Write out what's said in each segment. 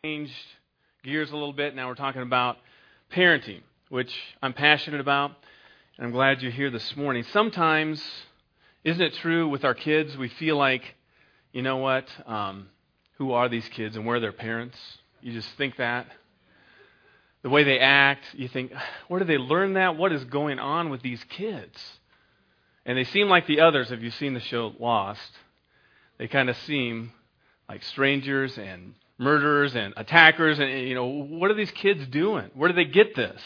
changed gears a little bit. Now we're talking about parenting, which I'm passionate about, and I'm glad you're here this morning. Sometimes, isn't it true with our kids, we feel like, you know what, who are these kids and where are their parents? You just think that. The way they act, you think, where do they learn that? What is going on with these kids? And they seem like the others. If you've seen the show Lost, they kind of seem like strangers and murderers and attackers. And, what are these kids doing? Where do they get this?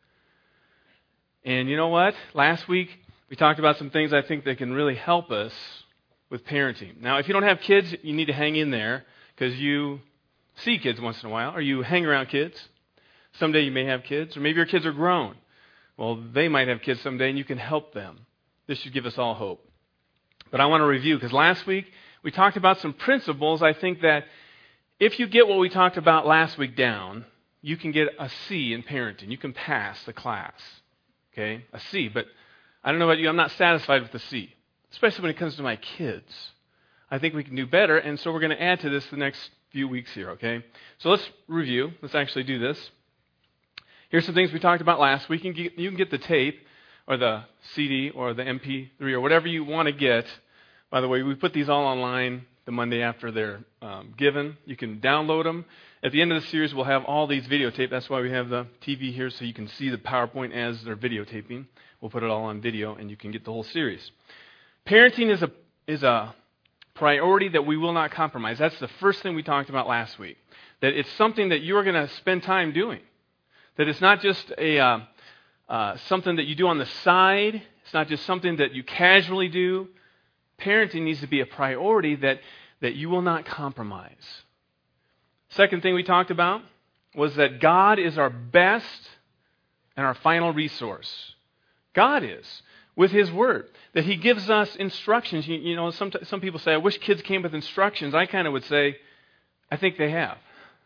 And you know what? Last week, we talked about some things I think that can really help us with parenting. Now, if you don't have kids, you need to hang in there because you see kids once in a while, or you hang around kids. Someday you may have kids, or maybe your kids are grown. Well, they might have kids someday, and you can help them. This should give us all hope. But I want to review, because last week we talked about some principles. I think that if you get what we talked about last week down, you can get a C in parenting. You can pass the class. Okay? A C. But I don't know about you, I'm not satisfied with the C, especially when it comes to my kids. I think we can do better, and so we're going to add to this the next few weeks here, okay? So let's review. Let's actually do this. Here's some things we talked about last week. You can get the tape or the CD or the MP3 or whatever you want to get. By the way, we put these all online the Monday after they're given. You can download them. At the end of the series, we'll have all these videotaped. That's why we have the TV here, so you can see the PowerPoint as they're videotaping. We'll put it all on video, and you can get the whole series. Parenting is a priority that we will not compromise. That's the first thing we talked about last week. That it's something that you are going to spend time doing. That it's not just something that you do on the side. It's not just something that you casually do. Parenting needs to be a priority that you will not compromise. Second thing we talked about was that God is our best and our final resource. God is, with His Word. That He gives us instructions. Some people say, I wish kids came with instructions. I kind of would say, I think they have.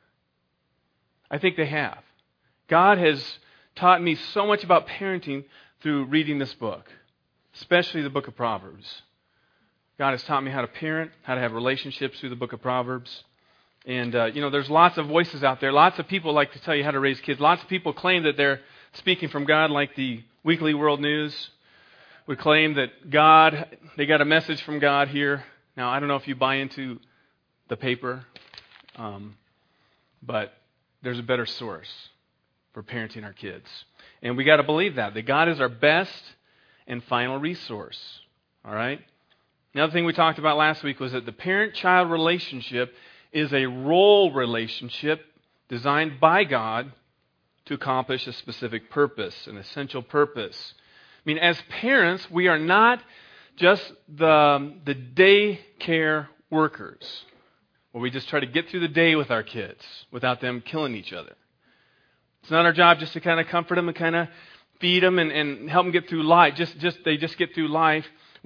I think they have. God has taught me so much about parenting through reading this book, especially the book of Proverbs. God has taught me how to parent, how to have relationships through the book of Proverbs. And, there's lots of voices out there. Lots of people like to tell you how to raise kids. Lots of people claim that they're speaking from God, like the Weekly World News would claim that they got a message from God here. Now, I don't know if you buy into the paper, but there's a better source for parenting our kids. And we got to believe that God is our best and final resource. All right? Another thing we talked about last week was that the parent-child relationship is a role relationship designed by God to accomplish a specific purpose, an essential purpose. I mean, as parents, we are not just the daycare workers, where we just try to get through the day with our kids without them killing each other. It's not our job just to kind of comfort them and kind of feed them and help them get through life. They just get through life.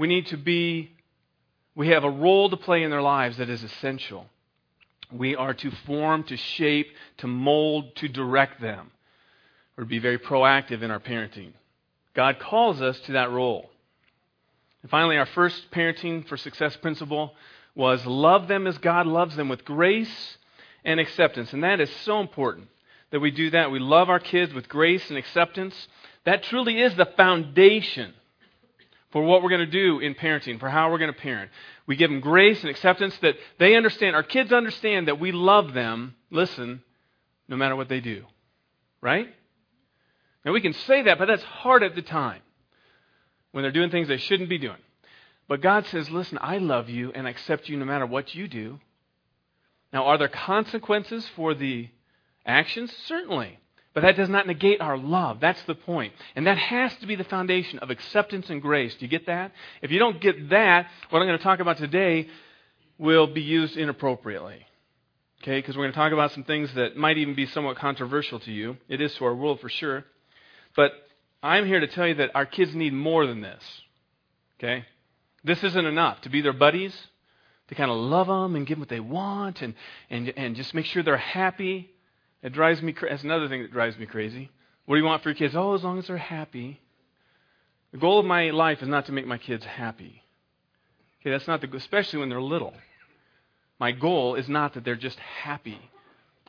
We have a role to play in their lives that is essential. We are to form, to shape, to mold, to direct them. Or to be very proactive in our parenting. God calls us to that role. And finally, our first parenting for success principle was love them as God loves them, with grace and acceptance. And that is so important that we do that. We love our kids with grace and acceptance. That truly is the foundation for what we're going to do in parenting, for how we're going to parent. We give them grace and acceptance, that they understand, our kids understand that we love them, listen, no matter what they do. Right? Now we can say that, but that's hard at the time when they're doing things they shouldn't be doing. But God says, listen, I love you and accept you no matter what you do. Now, are there consequences for the actions? Certainly. But that does not negate our love. That's the point. And that has to be the foundation of acceptance and grace. Do you get that? If you don't get that, what I'm going to talk about today will be used inappropriately. Okay? Because we're going to talk about some things that might even be somewhat controversial to you. It is to our world for sure. But I'm here to tell you that our kids need more than this. Okay? This isn't enough to be their buddies, to kind of love them and give them what they want and just make sure they're happy. It drives me crazy. That's another thing that drives me crazy. What do you want for your kids? Oh, as long as they're happy. The goal of my life is not to make my kids happy. Okay, that's not especially when they're little. My goal is not that they're just happy.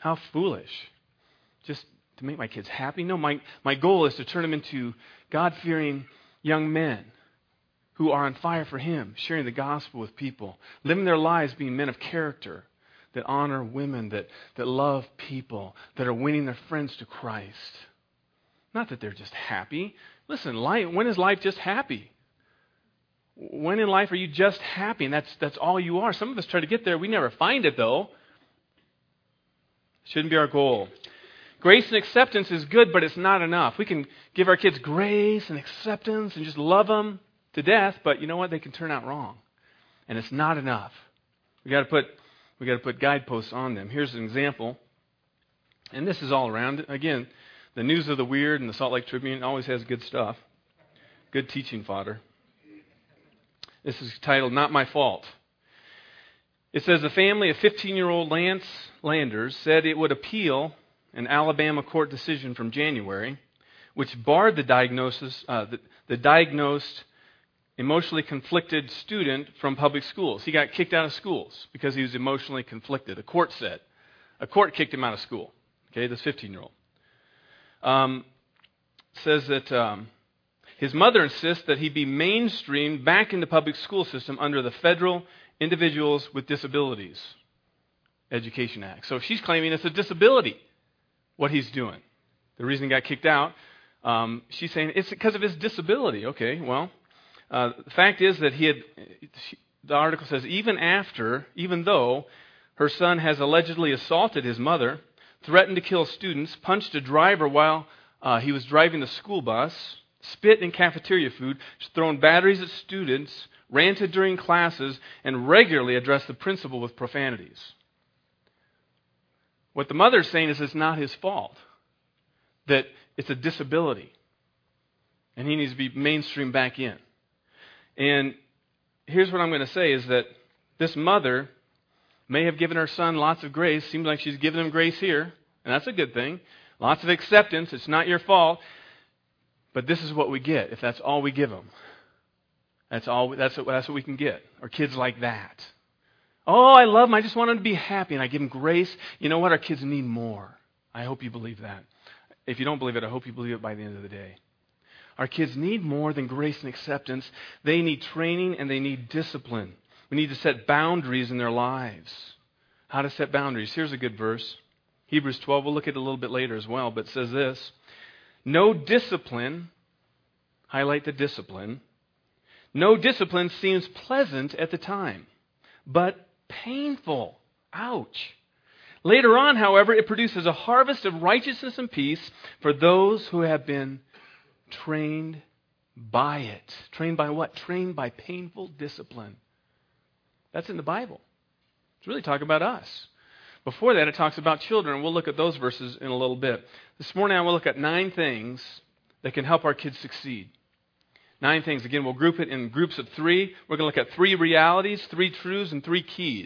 How foolish. Just to make my kids happy? No, my goal is to turn them into God-fearing young men who are on fire for Him, sharing the gospel with people, living their lives being men of character that honor women, that love people, that are winning their friends to Christ. Not that they're just happy. Listen, when is life just happy? When in life are you just happy? And that's all you are. Some of us try to get there. We never find it, though. Shouldn't be our goal. Grace and acceptance is good, but it's not enough. We can give our kids grace and acceptance and just love them to death, but you know what? They can turn out wrong. And it's not enough. We got to put guideposts on them. Here's an example. And this is all around. Again, the News of the Weird and the Salt Lake Tribune always has good stuff. Good teaching fodder. This is titled, Not My Fault. It says, a family of 15-year-old Lance Landers said it would appeal an Alabama court decision from January, which barred the diagnosed emotionally conflicted student from public schools. He got kicked out of schools because he was emotionally conflicted. A court kicked him out of school. Okay, this 15-year-old. Says that his mother insists that he be mainstreamed back into public school system under the Federal Individuals with Disabilities Education Act. So she's claiming it's a disability, what he's doing. The reason he got kicked out, she's saying it's because of his disability. Okay, well, the fact is that the article says, even though her son has allegedly assaulted his mother, threatened to kill students, punched a driver while he was driving the school bus, spit in cafeteria food, thrown batteries at students, ranted during classes, and regularly addressed the principal with profanities. What the mother is saying is it's not his fault, that it's a disability, and he needs to be mainstreamed back in. And here's what I'm going to say is that this mother may have given her son lots of grace. Seems like she's given him grace here, and that's a good thing. Lots of acceptance. It's not your fault. But this is what we get if that's all we give them. That's what we can get. Or kids like that. Oh, I love them. I just want them to be happy, and I give them grace. You know what? Our kids need more. I hope you believe that. If you don't believe it, I hope you believe it by the end of the day. Our kids need more than grace and acceptance. They need training and they need discipline. We need to set boundaries in their lives. How to set boundaries. Here's a good verse. Hebrews 12, we'll look at it a little bit later as well, but it says this. No discipline, highlight the discipline, no discipline seems pleasant at the time, but painful. Ouch. Later on, however, it produces a harvest of righteousness and peace for those who have been trained by it. Trained by what? Trained by painful discipline. That's in the Bible. It's really talking about us. Before that, it talks about children. We'll look at those verses in a little bit. This morning, I will look at 9 things that can help our kids succeed. 9 things. Again, we'll group it in groups of 3. We're going to look at 3 realities, 3 truths, and 3 keys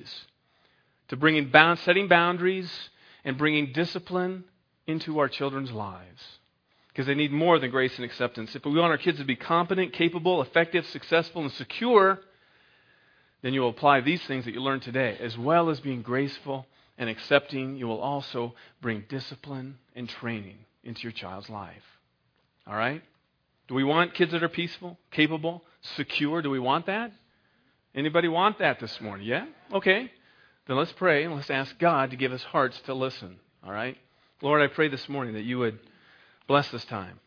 to setting boundaries and bringing discipline into our children's lives. Because they need more than grace and acceptance. If we want our kids to be competent, capable, effective, successful, and secure, then you will apply these things that you learned today. As well as being graceful and accepting, you will also bring discipline and training into your child's life. All right? Do we want kids that are peaceful, capable, secure? Do we want that? Anybody want that this morning? Yeah? Okay. Then let's pray and let's ask God to give us hearts to listen. All right? Lord, I pray this morning that you would bless this time.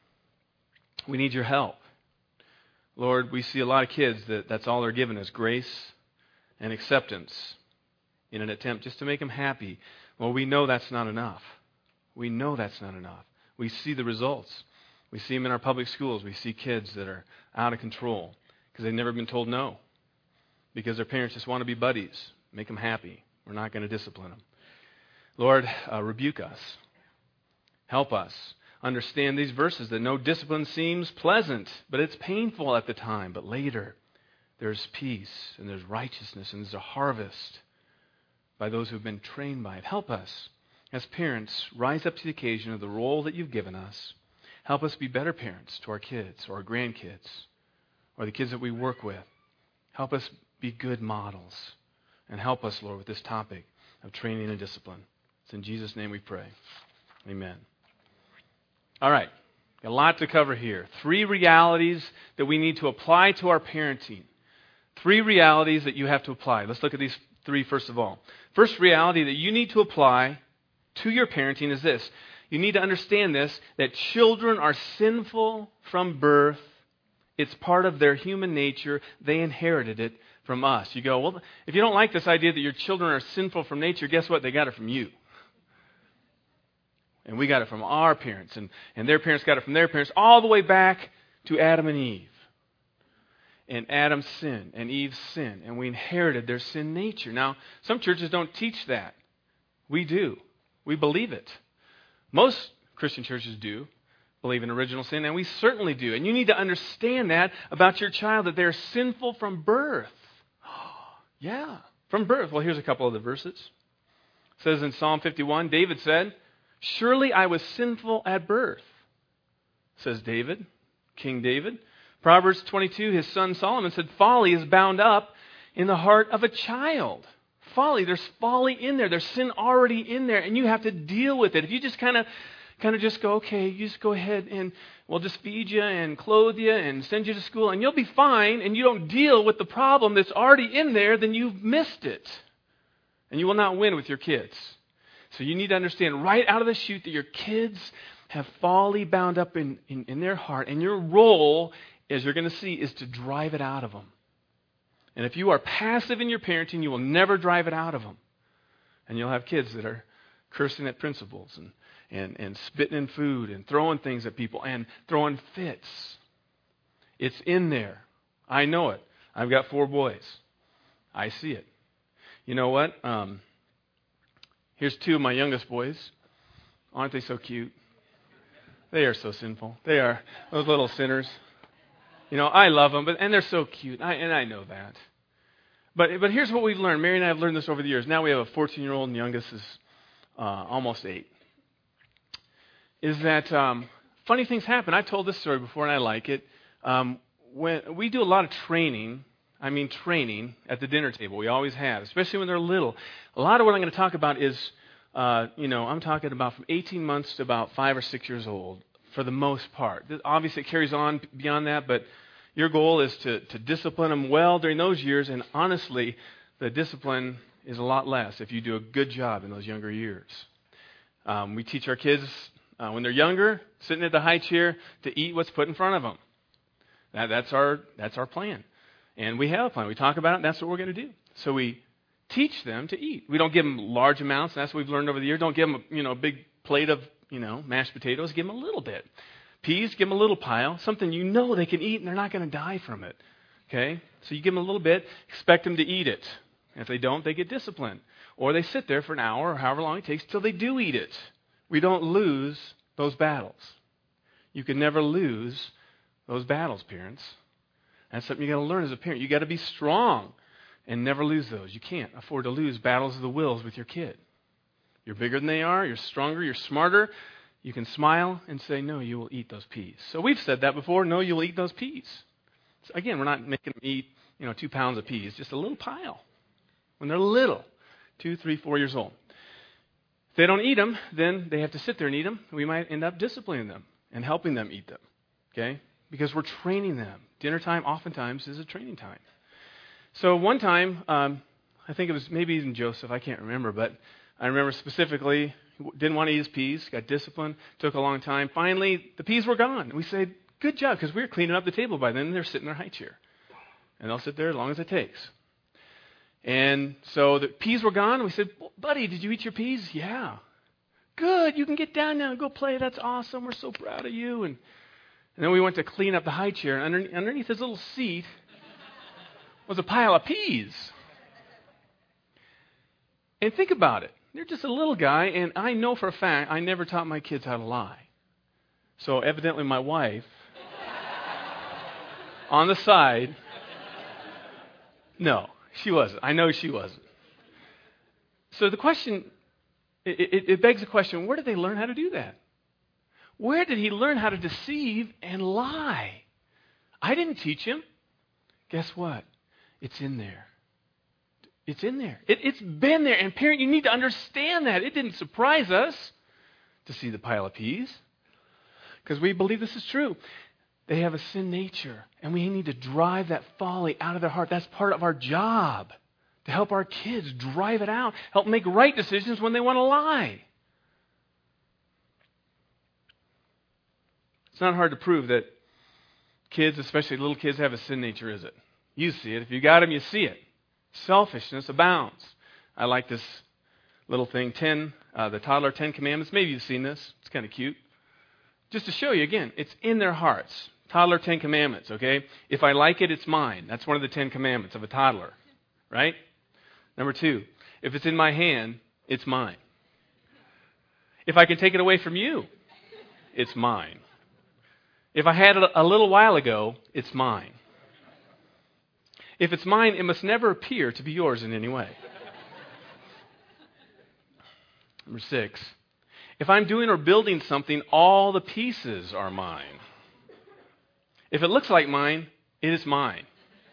We need your help. Lord, we see a lot of kids that's all they're given is grace and acceptance in an attempt just to make them happy. Well, we know that's not enough. We know that's not enough. We see the results. We see them in our public schools. We see kids that are out of control because they've never been told no. Because their parents just want to be buddies. Make them happy. We're not going to discipline them. Lord, rebuke us. Help us understand these verses that no discipline seems pleasant, but it's painful at the time. But later, there's peace and there's righteousness and there's a harvest by those who've been trained by it. Help us, as parents, rise up to the occasion of the role that you've given us. Help us be better parents to our kids or our grandkids or the kids that we work with. Help us be good models. And help us, Lord, with this topic of training and discipline. It's in Jesus' name we pray. Amen. All right. A lot to cover here. 3 realities that we need to apply to our parenting. 3 realities that you have to apply. Let's look at these 3 first of all. First reality that you need to apply to your parenting is this. You need to understand this, that children are sinful from birth. It's part of their human nature. They inherited it from us. You go, well, if you don't like this idea that your children are sinful from nature, guess what? They got it from you. And we got it from our parents, and their parents got it from their parents, all the way back to Adam and Eve. And Adam's sin and Eve's sin, and we inherited their sin nature. Now, some churches don't teach that. We do. We believe it. Most Christian churches do believe in original sin, and we certainly do. And you need to understand that about your child, that they're sinful from birth. Yeah, from birth. Well, here's a couple of the verses. It says in Psalm 51, David said, "Surely I was sinful at birth," says David, King David. Proverbs 22, his son Solomon said, "Folly is bound up in the heart of a child." Folly, there's folly in there. There's sin already in there, and you have to deal with it. If you just kind of just go, okay, you just go ahead and we'll just feed you and clothe you and send you to school, and you'll be fine, and you don't deal with the problem that's already in there, then you've missed it. And you will not win with your kids. So you need to understand right out of the chute that your kids have folly bound up in their heart, and your role, as you're going to see, is to drive it out of them. And if you are passive in your parenting, you will never drive it out of them. And you'll have kids that are cursing at principals and spitting in food and throwing things at people and throwing fits. It's in there. I know it. I've got 4 boys. I see it. You know what? Here's 2 of my youngest boys. Aren't they so cute? They are so sinful. They are those little sinners. You know, I love them, and they're so cute, and I know that. But here's what we've learned. Mary and I have learned this over the years. Now we have a 14-year-old, and youngest is almost 8. Is that funny things happen. I've told this story before, and I like it. When we do a lot of training at the dinner table. We always have, especially when they're little. A lot of what I'm going to talk about is, I'm talking about from 18 months to about 5 or 6 years old. For the most part. Obviously, it carries on beyond that, but your goal is to discipline them well during those years, and honestly, the discipline is a lot less if you do a good job in those younger years. We teach our kids, when they're younger, sitting at the high chair, to eat what's put in front of them. That's our plan. And we have a plan. We talk about it, and that's what we're going to do. So we teach them to eat. We don't give them large amounts, and that's what we've learned over the years. Don't give them a big plate of mashed potatoes. Give them a little bit. Peas, give them a little pile. Something they can eat and they're not going to die from it. Okay? So you give them a little bit. Expect them to eat it. And if they don't, they get disciplined. Or they sit there for an hour or however long it takes till they do eat it. We don't lose those battles. You can never lose those battles, parents. That's something you got to learn as a parent. You got to be strong and never lose those. You can't afford to lose battles of the wills with your kid. You're bigger than they are. You're stronger. You're smarter. You can smile and say, no, you will eat those peas. So we've said that before. No, you will eat those peas. So again, we're not making them eat 2 pounds of peas. Just a little pile. When they're little, 2, 3, 4 years old. If they don't eat them, then they have to sit there and eat them. We might end up disciplining them and helping them eat them. Okay? Because we're training them. Dinner time oftentimes is a training time. So one time, I think it was maybe even Joseph. I can't remember, but I remember specifically, didn't want to eat his peas, got disciplined, took a long time. Finally, the peas were gone. And we said, good job, because we were cleaning up the table by then, and they're sitting in their high chair. And they'll sit there as long as it takes. And so the peas were gone, and we said, buddy, did you eat your peas? Yeah. Good, you can get down now and go play. That's awesome. We're so proud of you. And then we went to clean up the high chair, and underneath his little seat was a pile of peas. And think about it. They're just a little guy, and I know for a fact I never taught my kids how to lie. So evidently my wife, on the side, no, she wasn't. I know she wasn't. So the question, it begs the question, where did they learn how to do that? Where did he learn how to deceive and lie? I didn't teach him. Guess what? It's in there. It's in there. It's been there. And parent, you need to understand that. It didn't surprise us to see the pile of peas because we believe this is true. They have a sin nature, and we need to drive that folly out of their heart. That's part of our job, to help our kids drive it out, help make right decisions when they want to lie. It's not hard to prove that kids, especially little kids, have a sin nature, is it? You see it. If you got them, you see it. Selfishness abounds. I like this little thing, the toddler 10 Commandments. Maybe you've seen this. It's kind of cute. Just to show you, again, it's in their hearts. Toddler 10 Commandments, okay? If I like it, it's mine. That's one of the 10 Commandments of a toddler, right? Number 2, if it's in my hand, it's mine. If I can take it away from you, it's mine. If I had it a little while ago, it's mine. If it's mine, it must never appear to be yours in any way. Number 6, if I'm doing or building something, all the pieces are mine. If it looks like mine, it is mine.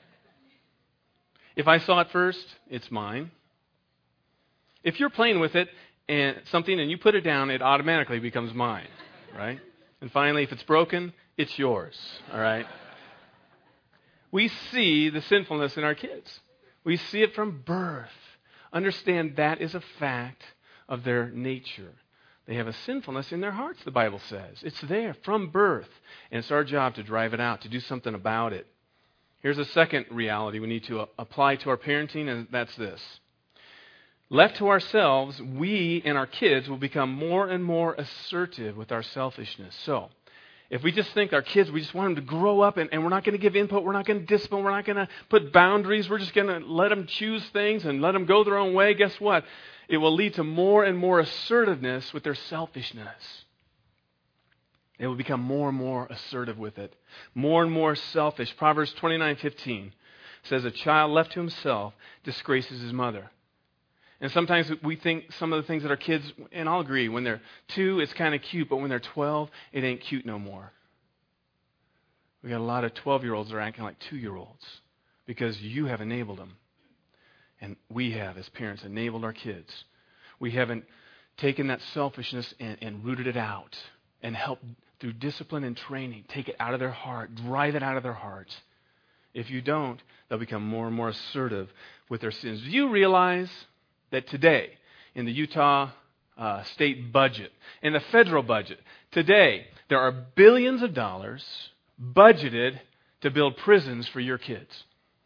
If I saw it first, it's mine. If you're playing with it and something and you put it down, it automatically becomes mine, right? And finally, if it's broken, it's yours, all right? We see the sinfulness in our kids. We see it from birth. Understand that is a fact of their nature. They have a sinfulness in their hearts, the Bible says. It's there from birth. And it's our job to drive it out, to do something about it. Here's a second reality we need to apply to our parenting, and that's this. Left to ourselves, we and our kids will become more and more assertive with our selfishness. So, if we just think our kids, we just want them to grow up and we're not going to give input, we're not going to discipline, we're not going to put boundaries, we're just going to let them choose things and let them go their own way, guess what? It will lead to more and more assertiveness with their selfishness. They will become more and more assertive with it. More and more selfish. Proverbs 29:15 says, a child left to himself disgraces his mother. And sometimes we think some of the things that our kids, and I'll agree, when they're 2, it's kind of cute, but when they're 12, it ain't cute no more. We got a lot of 12-year-olds that are acting like 2-year-olds because you have enabled them. And we have, as parents, enabled our kids. We haven't taken that selfishness and rooted it out and helped through discipline and training, take it out of their heart, drive it out of their hearts. If you don't, they'll become more and more assertive with their sins. Do you realize that today, in the Utah state budget, in the federal budget, today, there are billions of dollars budgeted to build prisons for your kids?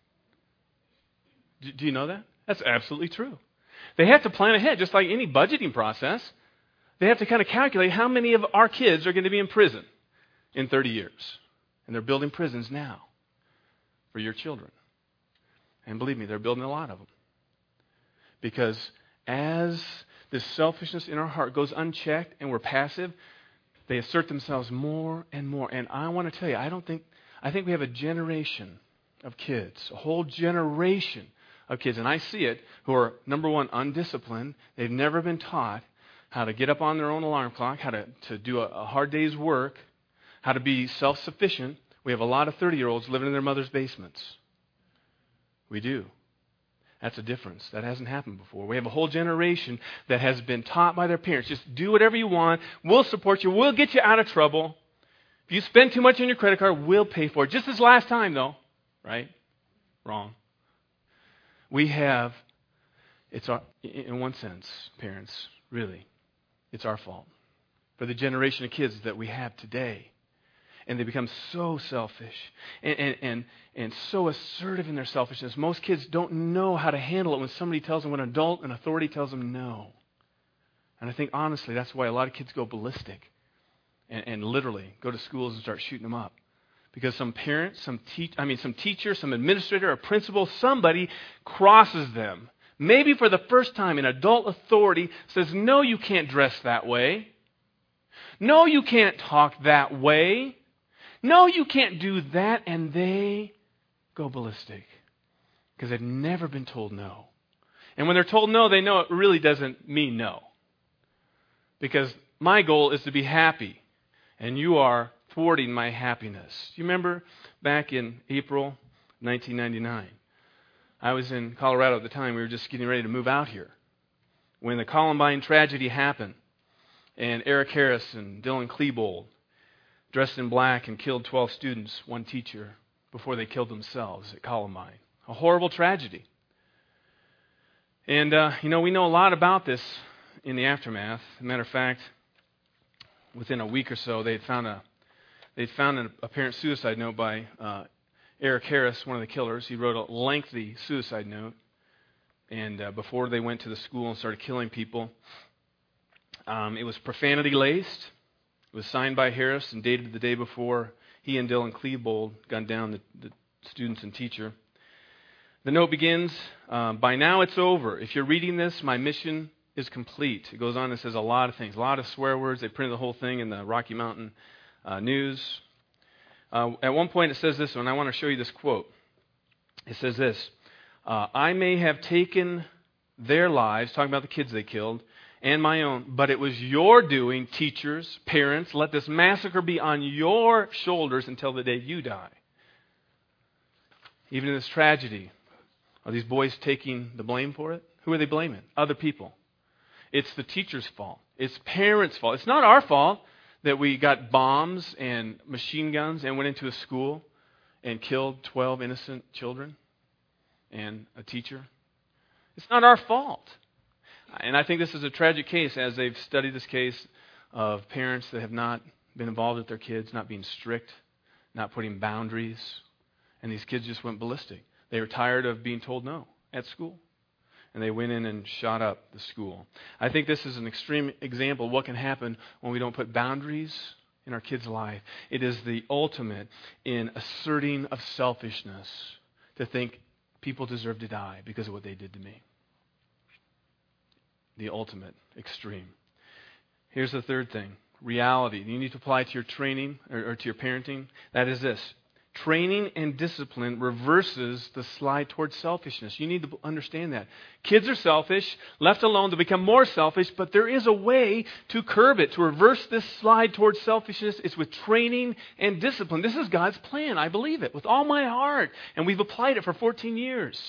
Do you know that? That's absolutely true. They have to plan ahead, just like any budgeting process. They have to kind of calculate how many of our kids are going to be in prison in 30 years. And they're building prisons now for your children. And believe me, they're building a lot of them. Because as this selfishness in our heart goes unchecked and we're passive, they assert themselves more and more. And I want to tell you, I think we have a generation of kids, a whole generation of kids, and I see it, who are, number one, undisciplined. They've never been taught how to get up on their own alarm clock, how to do a hard day's work, how to be self-sufficient. We have a lot of 30-year-olds living in their mother's basements. We do. That's a difference. That hasn't happened before. We have a whole generation that has been taught by their parents, just do whatever you want, we'll support you, we'll get you out of trouble. If you spend too much on your credit card, we'll pay for it. Just this last time, though. Right? Wrong. We have, in one sense, parents, really, it's our fault. For the generation of kids that we have today. And they become so selfish and so assertive in their selfishness. Most kids don't know how to handle it when somebody tells them, when an authority tells them no. And I think, honestly, that's why a lot of kids go ballistic and literally go to schools and start shooting them up. Because some parent, some teacher, some administrator, a principal, somebody crosses them. Maybe for the first time, an adult authority says, no, you can't dress that way. No, you can't talk that way. No, you can't do that. And they go ballistic because they've never been told no. And when they're told no, they know it really doesn't mean no. Because my goal is to be happy, and you are thwarting my happiness. Do you remember back in April 1999? I was in Colorado at the time. We were just getting ready to move out here when the Columbine tragedy happened, and Eric Harris and Dylan Klebold dressed in black and killed 12 students, one teacher, before they killed themselves at Columbine. A horrible tragedy. And, we know a lot about this in the aftermath. As a matter of fact, within a week or so, they'd found an apparent suicide note by Eric Harris, one of the killers. He wrote a lengthy suicide note, and before they went to the school and started killing people. It was profanity-laced. It was signed by Harris and dated the day before he and Dylan Klebold gunned down the students and teacher. The note begins, by now it's over. If you're reading this, my mission is complete. It goes on and says a lot of things, a lot of swear words. They printed the whole thing in the Rocky Mountain News. At one point it says this, and I want to show you this quote. It says this, I may have taken their lives, talking about the kids they killed, and my own, but it was your doing, teachers, parents. Let this massacre be on your shoulders until the day you die. Even in this tragedy, are these boys taking the blame for it? Who are they blaming? Other people. It's the teacher's fault. It's parents' fault. It's not our fault that we got bombs and machine guns and went into a school and killed 12 innocent children and a teacher. It's not our fault. And I think this is a tragic case as they've studied this case of parents that have not been involved with their kids, not being strict, not putting boundaries. And these kids just went ballistic. They were tired of being told no at school. And they went in and shot up the school. I think this is an extreme example of what can happen when we don't put boundaries in our kids' life. It is the ultimate in asserting of selfishness to think people deserve to die because of what they did to me. The ultimate extreme. Here's the third thing. Reality. You need to apply to your training or to your parenting. That is this. Training and discipline reverses the slide towards selfishness. You need to understand that. Kids are selfish. Left alone, they become more selfish, but there is a way to curb it, to reverse this slide towards selfishness. It's with training and discipline. This is God's plan. I believe it with all my heart. And we've applied it for 14 years.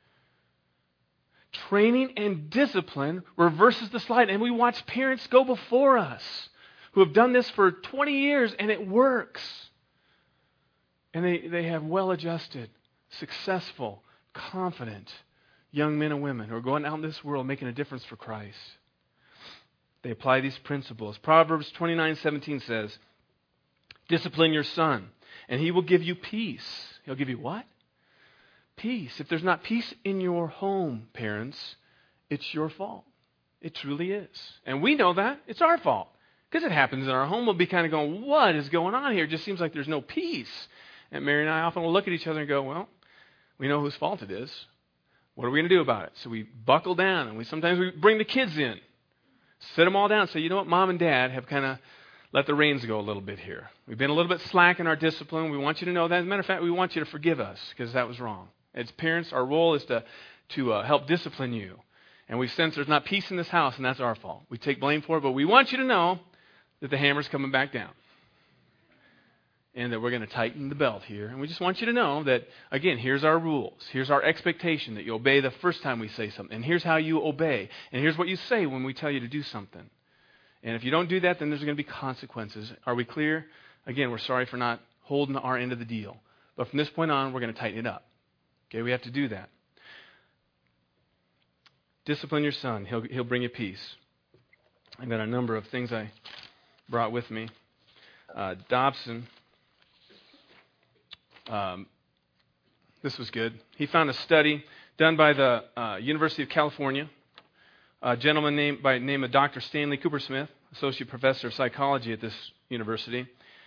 Training and discipline reverses the slide. And we watch parents go before us who have done this for 20 years, and it works. And they have well-adjusted, successful, confident young men and women who are going out in this world making a difference for Christ. They apply these principles. Proverbs 29:17 says, discipline your son, and he will give you peace. He'll give you what? Peace. If there's not peace in your home, parents, it's your fault. It truly is. And we know that. It's our fault. Because it happens in our home. We'll be kind of going, what is going on here? It just seems like there's no peace. And Mary and I often will look at each other and go, well, we know whose fault it is. What are we going to do about it? So we buckle down, and sometimes we bring the kids in, sit them all down, and say, you know what, Mom and Dad have kind of let the reins go a little bit here. We've been a little bit slack in our discipline. We want you to know that. As a matter of fact, we want you to forgive us because that was wrong. As parents, our role is to help discipline you. And we sense there's not peace in this house, and that's our fault. We take blame for it, but we want you to know that the hammer's coming back down. And that we're going to tighten the belt here. And we just want you to know that, again, here's our rules. Here's our expectation that you obey the first time we say something. And here's how you obey. And here's what you say when we tell you to do something. And if you don't do that, then there's going to be consequences. Are we clear? Again, we're sorry for not holding our end of the deal. But from this point on, we're going to tighten it up. Okay, we have to do that. Discipline your son. He'll bring you peace. I've got a number of things I brought with me. Dobson, this was good. He found a study done by the University of California. A gentleman by the name of Dr. Stanley Coopersmith, Associate Professor of Psychology at this university.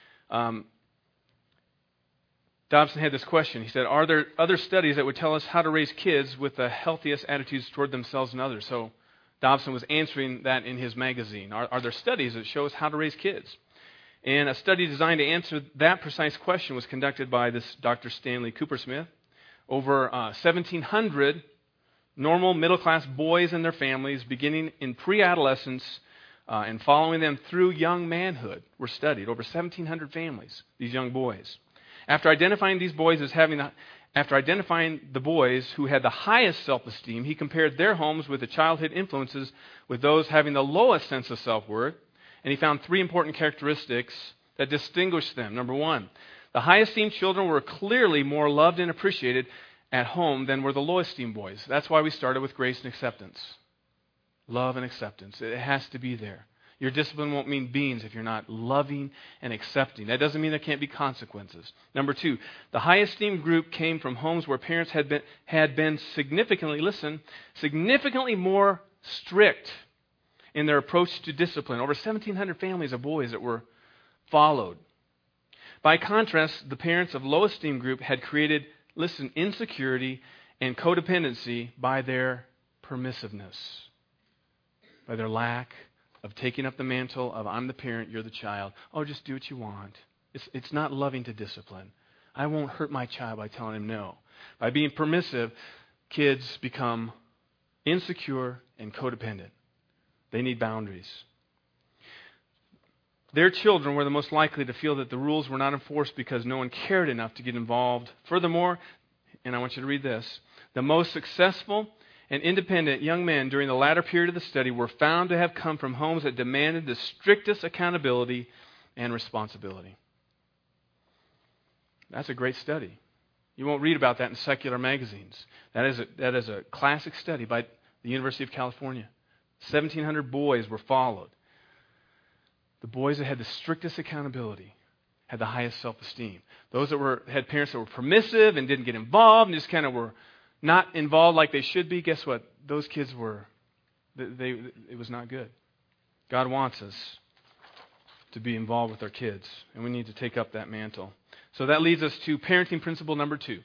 Dobson had this question. He said, are there other studies that would tell us how to raise kids with the healthiest attitudes toward themselves and others? So Dobson was answering that in his magazine. Are there studies that show us how to raise kids? And a study designed to answer that precise question was conducted by this Dr. Stanley Coopersmith. Over 1,700 normal middle-class boys and their families, beginning in pre-adolescence and following them through young manhood, were studied. Over 1,700 families, these young boys. After identifying these boys as having the After identifying the boys who had the highest self-esteem, he compared their homes with the childhood influences with those having the lowest sense of self-worth, and he found 3 important characteristics that distinguished them. Number 1, the high-esteemed children were clearly more loved and appreciated at home than were the low-esteemed boys. That's why we started with grace and acceptance. Love and acceptance. It has to be there. Your discipline won't mean beans if you're not loving and accepting. That doesn't mean there can't be consequences. Number 2, the high-esteemed group came from homes where parents had been significantly more strict in their approach to discipline. Over 1,700 families of boys that were followed. By contrast, the parents of low-esteemed group had created, insecurity and codependency by their permissiveness, by their lack of taking up the mantle of I'm the parent, you're the child. Oh, just do what you want. It's not loving to discipline. I won't hurt my child by telling him no. By being permissive, kids become insecure and codependent. They need boundaries. Their children were the most likely to feel that the rules were not enforced because no one cared enough to get involved. Furthermore, and I want you to read this, the most successful and independent young men during the latter period of the study were found to have come from homes that demanded the strictest accountability and responsibility. That's a great study. You won't read about that in secular magazines. That is a classic study by the University of California. 1,700 boys were followed. The boys that had the strictest accountability had the highest self-esteem. Those that had parents that were permissive and didn't get involved and just kind of were not involved like they should be, guess what? Those kids were, it was not good. God wants us to be involved with our kids, and we need to take up that mantle. So that leads us to parenting principle number 2.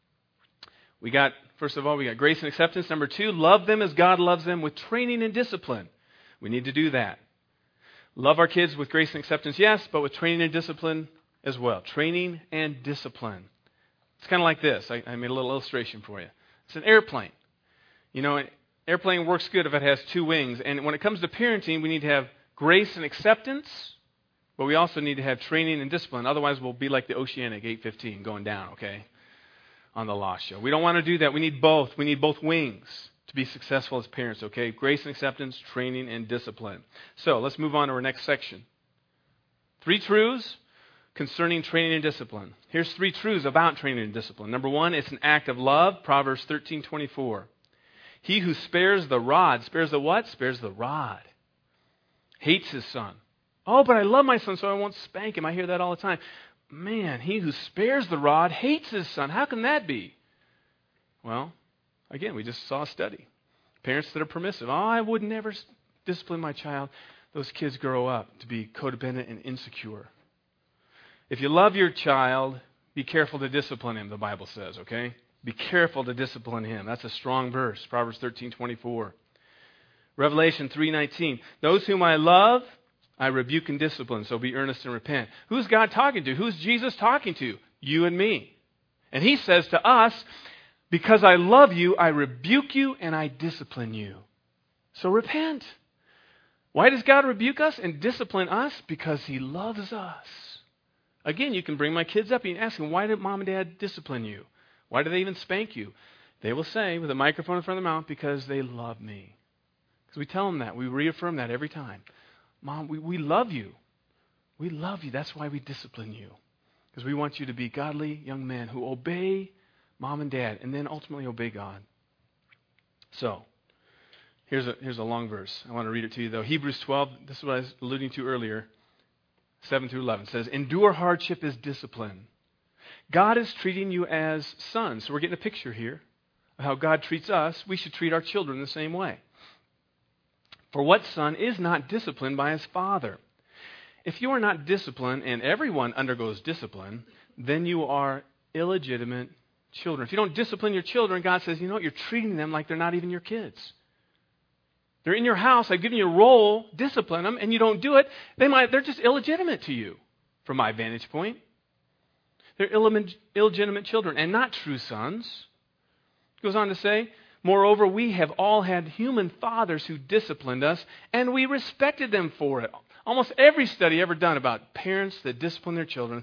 First of all, we got grace and acceptance. Number 2, love them as God loves them with training and discipline. We need to do that. Love our kids with grace and acceptance, yes, but with training and discipline as well. Training and discipline. It's kind of like this. I made a little illustration for you. It's an airplane. You know, an airplane works good if it has 2 wings. And when it comes to parenting, we need to have grace and acceptance, but we also need to have training and discipline. Otherwise, we'll be like the Oceanic 815 going down, okay, on the Lost Show. We don't want to do that. We need both. We need both wings to be successful as parents, okay? Grace and acceptance, training and discipline. So let's move on to our next section. 3 truths concerning training and discipline. Here's 3 truths about training and discipline. Number 1, it's an act of love. Proverbs 13:24. He who spares the rod, spares the what? Spares the rod. Hates his son. Oh, but I love my son, so I won't spank him. I hear that all the time. Man, he who spares the rod hates his son. How can that be? Well, again, we just saw a study. Parents that are permissive. Oh, I would never discipline my child. Those kids grow up to be codependent and insecure. If you love your child, be careful to discipline him, the Bible says, okay? Be careful to discipline him. That's a strong verse, Proverbs 13:24. Revelation 3:19. Those whom I love, I rebuke and discipline, so be earnest and repent. Who's God talking to? Who's Jesus talking to? You and me. And he says to us, because I love you, I rebuke you and I discipline you. So repent. Why does God rebuke us and discipline us? Because he loves us. Again, you can bring my kids up and ask them, why did mom and dad discipline you? Why do they even spank you? They will say, with a microphone in front of their mouth, because they love me. Because we tell them that. We reaffirm that every time. Mom, we love you. We love you. That's why we discipline you. Because we want you to be godly young men who obey mom and dad and then ultimately obey God. So, here's a long verse. I want to read it to you, though. Hebrews 12, this is what I was alluding to earlier, 7 through 11, says, endure hardship as discipline. God is treating you as sons. So we're getting a picture here of how God treats us. We should treat our children the same way. For what son is not disciplined by his father? If you are not disciplined, and everyone undergoes discipline, then you are illegitimate children. If you don't discipline your children, God says, you know what, you're treating them like they're not even your kids. They're in your house, I've given you a role, discipline them, and you don't do it, they're just illegitimate to you, from my vantage point. They're illegitimate children and not true sons. It goes on to say, moreover, we have all had human fathers who disciplined us, and we respected them for it. Almost every study ever done about parents that discipline their children,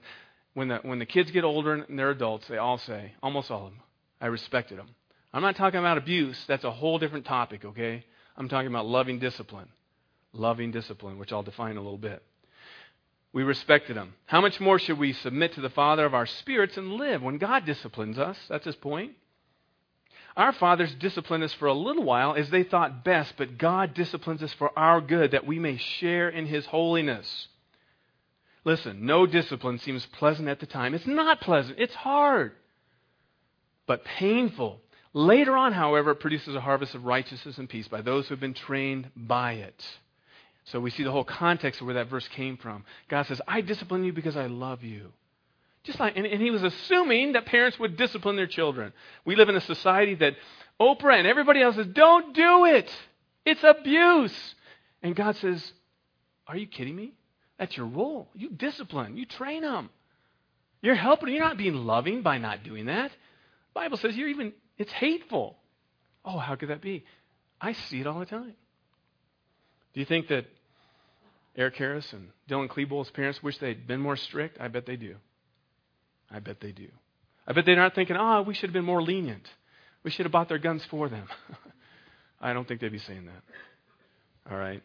When the kids get older and they're adults, they all say, almost all of them, I respected them. I'm not talking about abuse. That's a whole different topic, okay? I'm talking about loving discipline. Loving discipline, which I'll define in a little bit. We respected him. How much more should we submit to the Father of our spirits and live when God disciplines us? That's his point. Our fathers disciplined us for a little while as they thought best, but God disciplines us for our good, that we may share in his holiness. Listen, no discipline seems pleasant at the time. It's not pleasant. It's hard, but painful. Later on, however, it produces a harvest of righteousness and peace by those who have been trained by it. So we see the whole context of where that verse came from. God says, I discipline you because I love you. Just like, and he was assuming that parents would discipline their children. We live in a society that Oprah and everybody else says, don't do it. It's abuse. And God says, are you kidding me? That's your role. You discipline. You train them. You're helping. You're not being loving by not doing that. The Bible says it's hateful. Oh, how could that be? I see it all the time. Do you think that Eric Harris and Dylan Klebold's parents wish they'd been more strict? I bet they do. I bet they do. I bet they're not thinking, we should have been more lenient. We should have bought their guns for them. I don't think they'd be saying that. All right.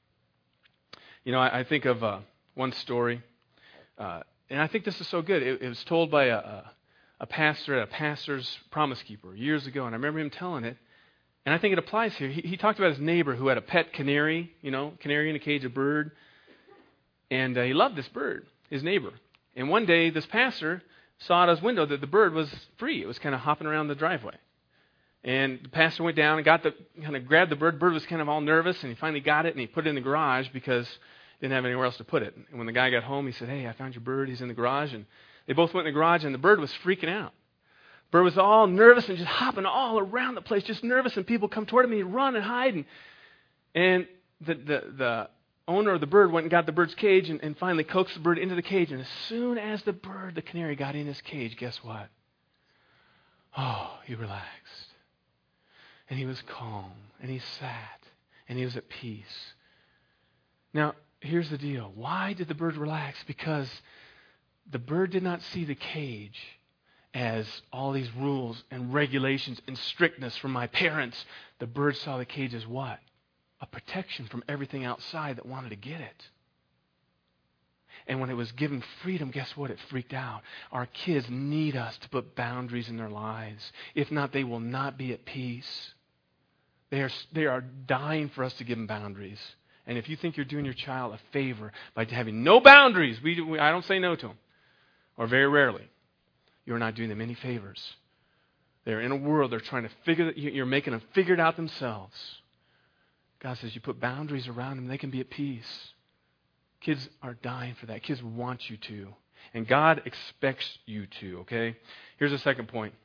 I think of one story, and I think this is so good. It was told by a pastor at a pastor's Promise Keeper years ago, and I remember him telling it, and I think it applies here. He talked about his neighbor who had a pet canary, canary in a cage, a bird, and he loved this bird, his neighbor. And one day, this pastor saw out his window that the bird was free. It was kind of hopping around the driveway. And the pastor went down and grabbed the bird. The bird was kind of all nervous, and he finally got it, and he put it in the garage because he didn't have anywhere else to put it. And when the guy got home, he said, hey, I found your bird. He's in the garage. And they both went in the garage, and the bird was freaking out. The bird was all nervous and just hopping all around the place, just nervous, and people come toward him, and he'd run and hide. And the owner of the bird went and got the bird's cage and finally coaxed the bird into the cage. And as soon as the canary, got in his cage, guess what? Oh, he relaxed. And he was calm. And he sat. And he was at peace. Now, here's the deal. Why did the bird relax? Because the bird did not see the cage as all these rules and regulations and strictness from my parents. The bird saw the cage as what? A protection from everything outside that wanted to get it. And when it was given freedom, guess what? It freaked out. Our kids need us to put boundaries in their lives. If not, they will not be at peace. They are dying for us to give them boundaries. And if you think you're doing your child a favor by having no boundaries, I don't say no to them, or very rarely, you're not doing them any favors. They're in a world, they're trying to you're making them figure it out themselves. God says you put boundaries around them, they can be at peace. Kids are dying for that. Kids want you to. And God expects you to, okay? Here's the second point.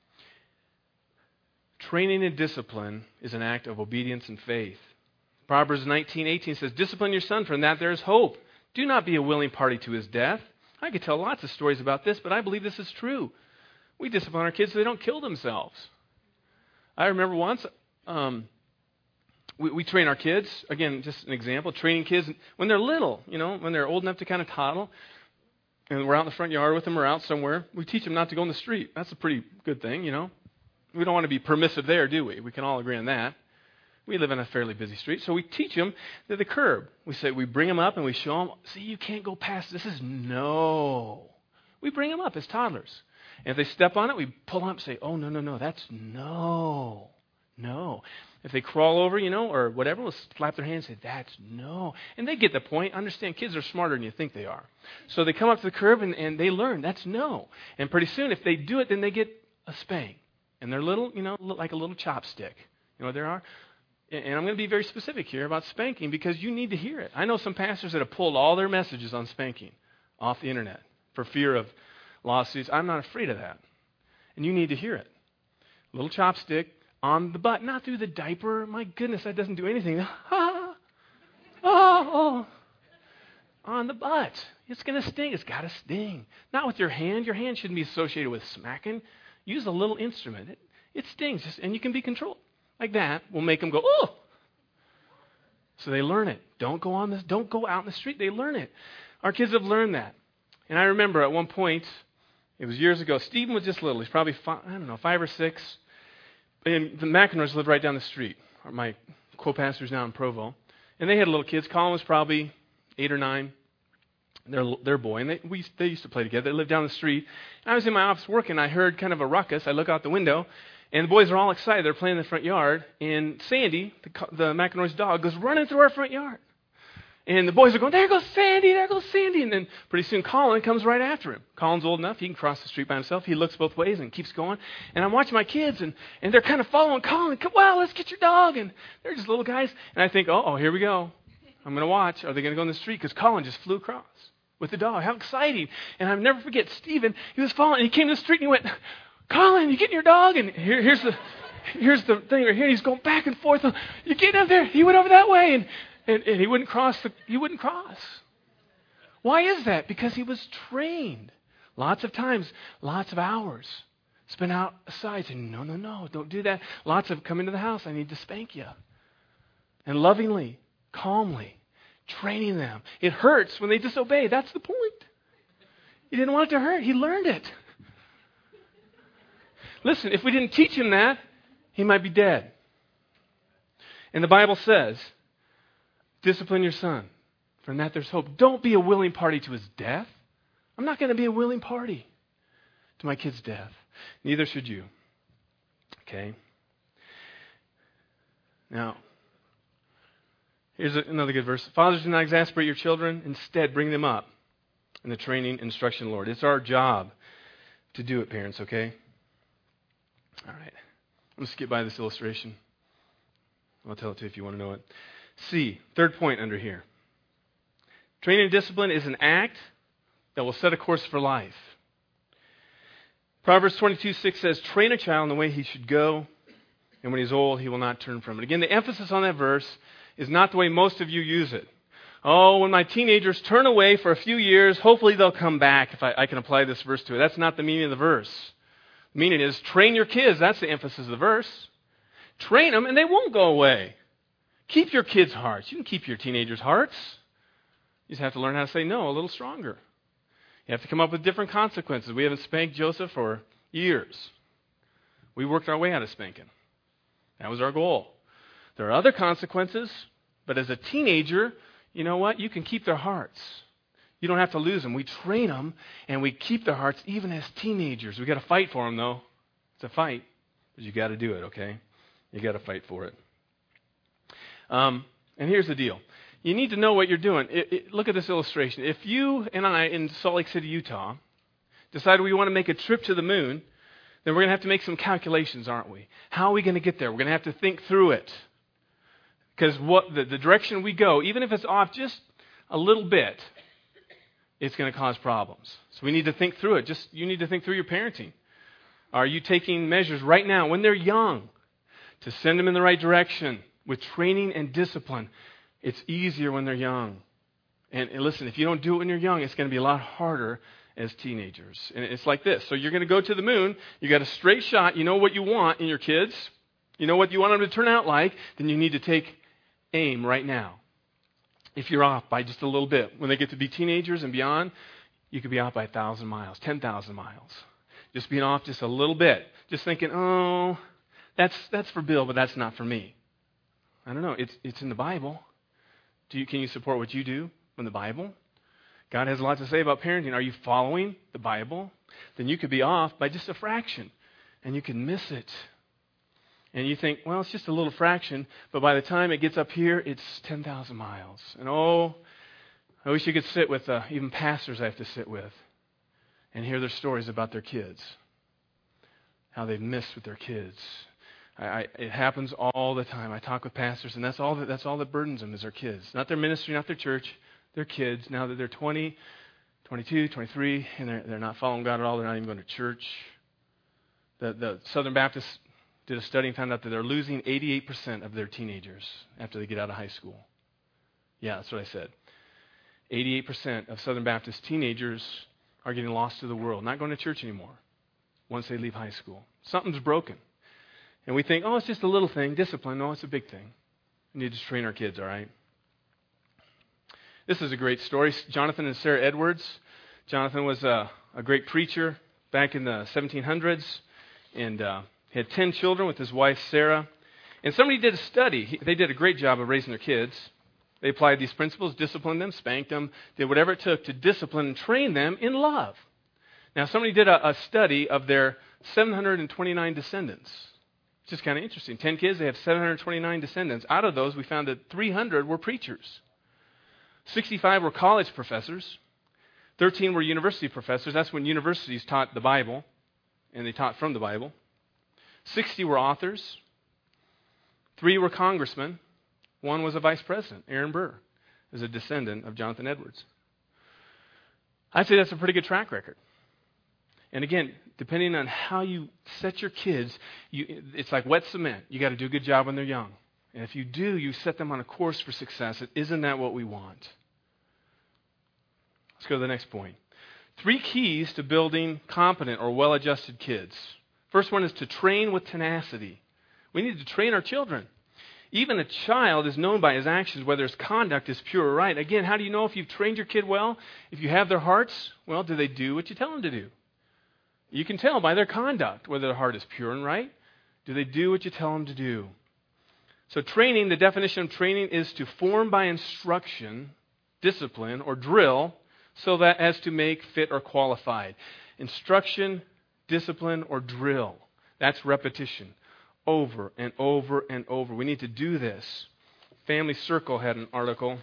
Training and discipline is an act of obedience and faith. Proverbs 19:18 says, discipline your son, for in that there is hope. Do not be a willing party to his death. I could tell lots of stories about this, but I believe this is true. We discipline our kids so they don't kill themselves. I remember once, we train our kids, again, just an example, training kids when they're little, when they're old enough to kind of toddle, and we're out in the front yard with them or out somewhere, we teach them not to go in the street. That's a pretty good thing, We don't want to be permissive there, do we? We can all agree on that. We live in a fairly busy street, so we teach them to the curb. We bring them up and we show them, see, you can't go past this. Is no. We bring them up as toddlers. And if they step on it, we pull them up and say, oh, no, that's no. No. If they crawl over, or whatever, we'll slap their hands and say, that's no. And they get the point. Understand, kids are smarter than you think they are. So they come up to the curb and they learn, that's no. And pretty soon, if they do it, then they get a spank. And they're little, like a little chopstick. You know what they are? And I'm going to be very specific here about spanking because you need to hear it. I know some pastors that have pulled all their messages on spanking off the internet for fear of lawsuits. I'm not afraid of that. And you need to hear it. A little chopstick on the butt, not through the diaper. My goodness, that doesn't do anything. On the butt. It's going to sting. It's got to sting. Not with your hand. Your hand shouldn't be associated with smacking. Use a little instrument. It stings, and you can be controlled. Like that will make them go, oh! So they learn it. Don't go out in the street. They learn it. Our kids have learned that. And I remember at one point, it was years ago, Stephen was just little. He's probably, 5 or 6. And the McEnroys lived right down the street. My co-pastors now in Provo. And they had little kids. Colin was probably 8 or 9. Their boy. And they used to play together. They lived down the street. And I was in my office working. I heard kind of a ruckus. I look out the window. And the boys are all excited. They're playing in the front yard. And Sandy, the McEnroy's dog, goes running through our front yard. And the boys are going, there goes Sandy, there goes Sandy. And then pretty soon Colin comes right after him. Colin's old enough. He can cross the street by himself. He looks both ways and keeps going. And I'm watching my kids, and they're kind of following Colin. Come on, let's get your dog. And they're just little guys. And I think, oh, here we go. I'm going to watch. Are they going to go in the street? Because Colin just flew across with the dog. How exciting. And I'll never forget Stephen. He was following. And he came to the street, and he went, Colin, you getting your dog? And here's the thing right here. He's going back and forth. You get up there. He went over that way. And he wouldn't cross. He wouldn't cross. Why is that? Because he was trained. Lots of times, lots of hours spent outside saying, no, don't do that. Lots of come into the house, I need to spank you. And lovingly, calmly, training them. It hurts when they disobey. That's the point. He didn't want it to hurt. He learned it. Listen, if we didn't teach him that, he might be dead. And the Bible says, discipline your son, for in that there's hope. Don't be a willing party to his death. I'm not going to be a willing party to my kid's death. Neither should you. Okay? Now, here's another good verse. Fathers, do not exasperate your children. Instead, bring them up in the training, instruction, Lord. It's our job to do it, parents, okay? All right. I'm going to skip by this illustration. I'll tell it to you if you want to know it. C, third point under here. Training and discipline is an act that will set a course for life. Proverbs 22:6 says, train a child in the way he should go, and when he's old, he will not turn from it. Again, the emphasis on that verse is not the way most of you use it. Oh, when my teenagers turn away for a few years, hopefully they'll come back if I can apply this verse to it. That's not the meaning of the verse. The meaning is train your kids. That's the emphasis of the verse. Train them, and they won't go away. Keep your kids' hearts. You can keep your teenagers' hearts. You just have to learn how to say no a little stronger. You have to come up with different consequences. We haven't spanked Joseph for years. We worked our way out of spanking. That was our goal. There are other consequences, but as a teenager, you know what? You can keep their hearts. You don't have to lose them. We train them, and we keep their hearts even as teenagers. We've got to fight for them, though. It's a fight, but you've got to do it, okay? You've got to fight for it. And here's the deal. You need to know what you're doing. Look at this illustration. If you and I in Salt Lake City, Utah, decide we want to make a trip to the moon, then we're going to have to make some calculations, aren't we? How are we going to get there? We're going to have to think through it. Because the direction we go, even if it's off just a little bit, it's going to cause problems. So we need to think through it. You need to think through your parenting. Are you taking measures right now when they're young to send them in the right direction? With training and discipline, it's easier when they're young. And listen, if you don't do it when you're young, it's going to be a lot harder as teenagers. And it's like this. So you're going to go to the moon. You got a straight shot. You know what you want in your kids. You know what you want them to turn out like. Then you need to take aim right now. If you're off by just a little bit, when they get to be teenagers and beyond, you could be off by 1,000 miles, 10,000 miles. Just being off just a little bit. Just thinking, oh, that's for Bill, but that's not for me. I don't know. It's in the Bible. Can you support what you do in the Bible? God has a lot to say about parenting. Are you following the Bible? Then you could be off by just a fraction, and you can miss it. And you think, well, it's just a little fraction, but by the time it gets up here, it's 10,000 miles. And oh, I wish you could sit with even pastors I have to sit with and hear their stories about their kids, how they've missed with their kids. It happens all the time. I talk with pastors, and that's all that burdens them is their kids. Not their ministry, not their church, their kids. Now that they're 20, 22, 23, and they're not following God at all, they're not even going to church. The Southern Baptists did a study and found out that they're losing 88% of their teenagers after they get out of high school. Yeah, that's what I said. 88% of Southern Baptist teenagers are getting lost to the world, not going to church anymore once they leave high school. Something's broken. And we think, oh, it's just a little thing, discipline. No, it's a big thing. We need to train our kids, all right? This is a great story. Jonathan and Sarah Edwards, Jonathan was a great preacher back in the 1700s, and he had 10 children with his wife, Sarah. And somebody did a study. They did a great job of raising their kids. They applied these principles, disciplined them, spanked them, did whatever it took to discipline and train them in love. Now, somebody did a study of their 729 descendants. It's just kind of interesting. 10 kids, they have 729 descendants. Out of those, we found that 300 were preachers. 65 were college professors. 13 were university professors. That's when universities taught the Bible, and they taught from the Bible. 60 were authors. 3 were congressmen. 1 was a vice president. Aaron Burr is a descendant of Jonathan Edwards. I'd say that's a pretty good track record. And again, depending on how you set your kids, it's like wet cement. You got to do a good job when they're young. And if you do, you set them on a course for success. Isn't that what we want? Let's go to the next point. 3 keys to building competent or well-adjusted kids. First one is to train with tenacity. We need to train our children. Even a child is known by his actions whether his conduct is pure or right. Again, how do you know if you've trained your kid well? If you have their hearts, well, do they do what you tell them to do? You can tell by their conduct whether their heart is pure and right. Do they do what you tell them to do? So training, the definition of training is to form by instruction, discipline, or drill so that as to make fit or qualified. Instruction, discipline, or drill. That's repetition. Over and over and over. We need to do this. Family Circle had an article.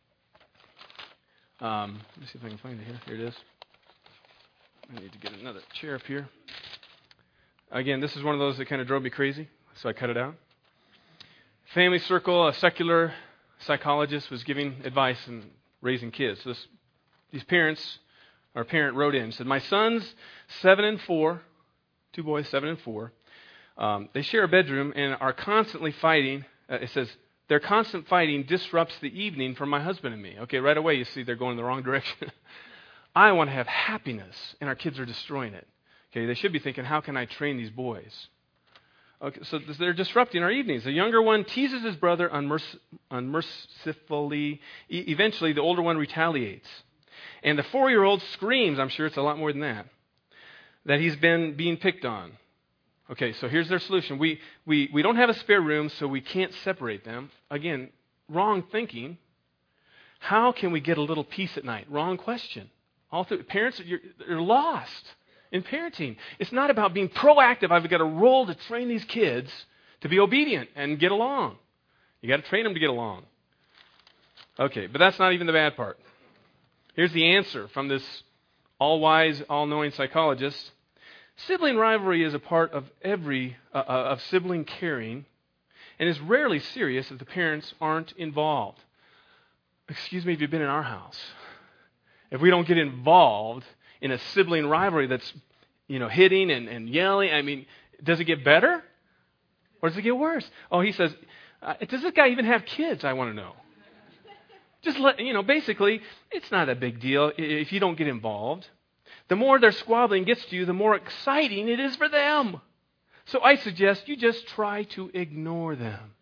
Let me see if I can find it here. Here it is. I need to get another chair up here. Again, this is one of those that kind of drove me crazy, so I cut it out. Family Circle, a secular psychologist, was giving advice in raising kids. So these parents, our parent wrote in and said, "My sons, 7 and 4, 2 boys, 7 and 4, they share a bedroom and are constantly fighting." It says, "Their constant fighting disrupts the evening for my husband and me." Okay, right away you see they're going in the wrong direction. I want to have happiness, and our kids are destroying it. Okay, they should be thinking, how can I train these boys? Okay, so they're disrupting our evenings. The younger one teases his brother unmercifully. Eventually, the older one retaliates. And the 4-year-old screams, I'm sure it's a lot more than that he's been being picked on. Okay, so here's their solution. We don't have a spare room, so we can't separate them. Again, wrong thinking. How can we get a little peace at night? Wrong question. Parents, you're lost in parenting. It's not about being proactive. I've got a role to train these kids to be obedient and get along. You got to train them to get along. Okay, but that's not even the bad part. Here's the answer from this all-wise, all-knowing psychologist. Sibling rivalry is a part of of sibling caring and is rarely serious if the parents aren't involved. Excuse me if you've been in our house. If we don't get involved in a sibling rivalry that's, hitting and yelling, I mean, does it get better? Or does it get worse? Oh, he says, does this guy even have kids? I want to know. Just basically, it's not a big deal if you don't get involved. The more their squabbling gets to you, the more exciting it is for them. So I suggest you just try to ignore them.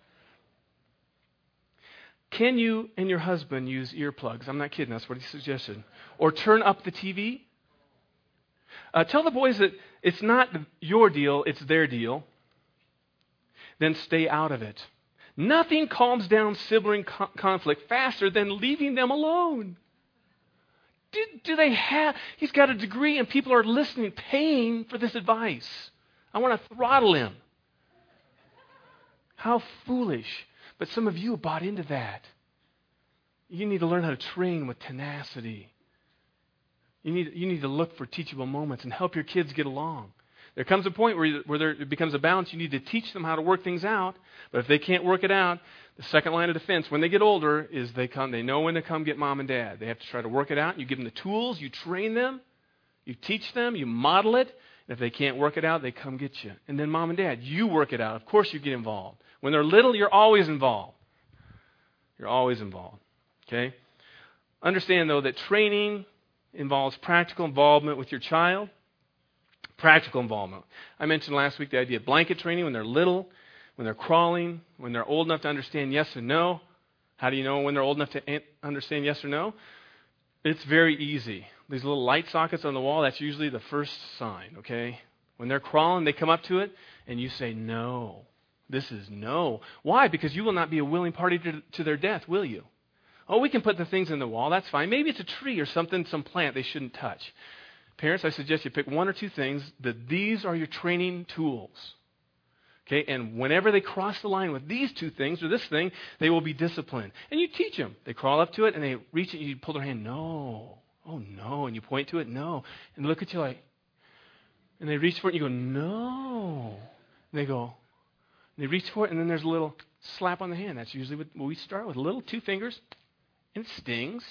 Can you and your husband use earplugs? I'm not kidding. That's what he suggested. Or turn up the TV. Tell the boys that it's not your deal, it's their deal. Then stay out of it. Nothing calms down sibling conflict faster than leaving them alone. Do they have... He's got a degree and people are listening, paying for this advice. I want to throttle him. How foolish. But some of you have bought into that. You need to learn how to train with tenacity. You need to look for teachable moments and help your kids get along. There comes a point where it becomes a balance. You need to teach them how to work things out. But if they can't work it out, the second line of defense, when they get older, is they know when to come get mom and dad. They have to try to work it out. You give them the tools. You train them. You teach them. You model it. And if they can't work it out, they come get you. And then mom and dad, you work it out. Of course you get involved. When they're little, you're always involved. You're always involved. Okay? Understand, though, that training involves practical involvement with your child. Practical involvement. I mentioned last week the idea of blanket training when they're little, when they're crawling, when they're old enough to understand yes and no. How do you know when they're old enough to understand yes or no? It's very easy. these little light sockets on the wall, that's usually the first sign, okay? When they're crawling, they come up to it, and you say, no. This is no. Why? Because you will not be a willing party to their death, will you? Oh, we can put the things in the wall. That's fine. Maybe it's a tree or something, some plant they shouldn't touch. Parents, I suggest you pick one or two things that these are your training tools. Okay, and whenever they cross the line with these two things or this thing, they will be disciplined. And you teach them. They crawl up to it and they reach it and you pull their hand, no. Oh, no. And you point to it, no. And look at you like, and they reach for it and you go, no. And they go, and they reach for it and then there's a little slap on the hand. That's usually what we start with. Little two fingers and it stings.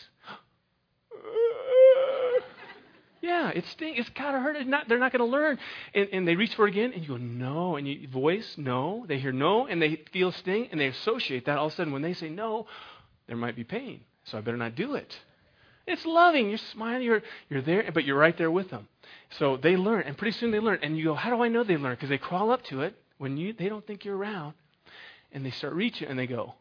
Yeah, it stings. It's gotta hurt. They're not going to learn. And they reach for it again, and you go, no. And you voice, no. They hear no, and they feel sting, and they associate that. All of a sudden, when they say no, there might be pain. So I better not do it. It's loving. You're smiling. You're there, but you're right there with them. So they learn, and pretty soon they learn. And you go, how do I know they learn? Because they crawl up to it when they don't think you're around, and they start reaching, and they go.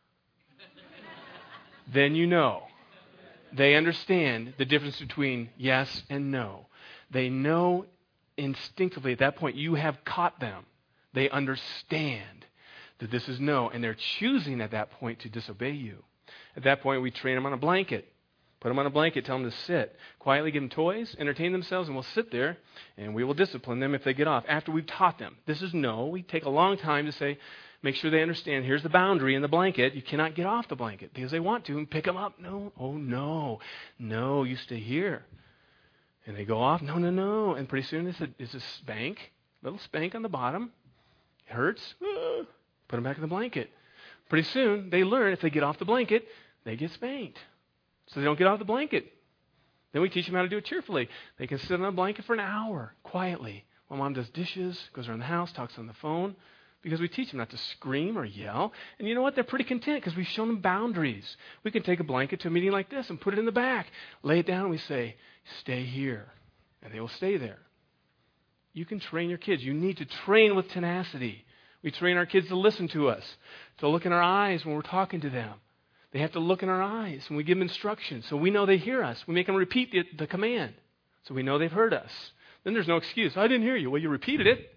Then you know. They understand the difference between yes and no. They know instinctively at that point you have caught them. They understand that this is no, and they're choosing at that point to disobey you. At that point, we train them on a blanket. Put them on a blanket, tell them to sit. Quietly give them toys, entertain themselves, and we'll sit there, and we will discipline them if they get off. After we've taught them, this is no. We take a long time to say, make sure they understand, here's the boundary in the blanket. You cannot get off the blanket because they want to and pick them up. No, oh no, no, you stay here. And they go off, no. And pretty soon it's a spank, little spank on the bottom. It hurts. Put them back in the blanket. Pretty soon they learn if they get off the blanket, they get spanked. So they don't get off the blanket. Then we teach them how to do it cheerfully. They can sit on a blanket for an hour quietly while mom does dishes, goes around the house, talks on the phone. Because we teach them not to scream or yell. And you know what? They're pretty content because we've shown them boundaries. We can take a blanket to a meeting like this and put it in the back. Lay it down and we say, stay here. And they will stay there. You can train your kids. You need to train with tenacity. We train our kids to listen to us, to look in our eyes when we're talking to them. They have to look in our eyes when we give them instructions so we know they hear us. We make them repeat the command so we know they've heard us. Then there's no excuse. I didn't hear you. Well, you repeated it.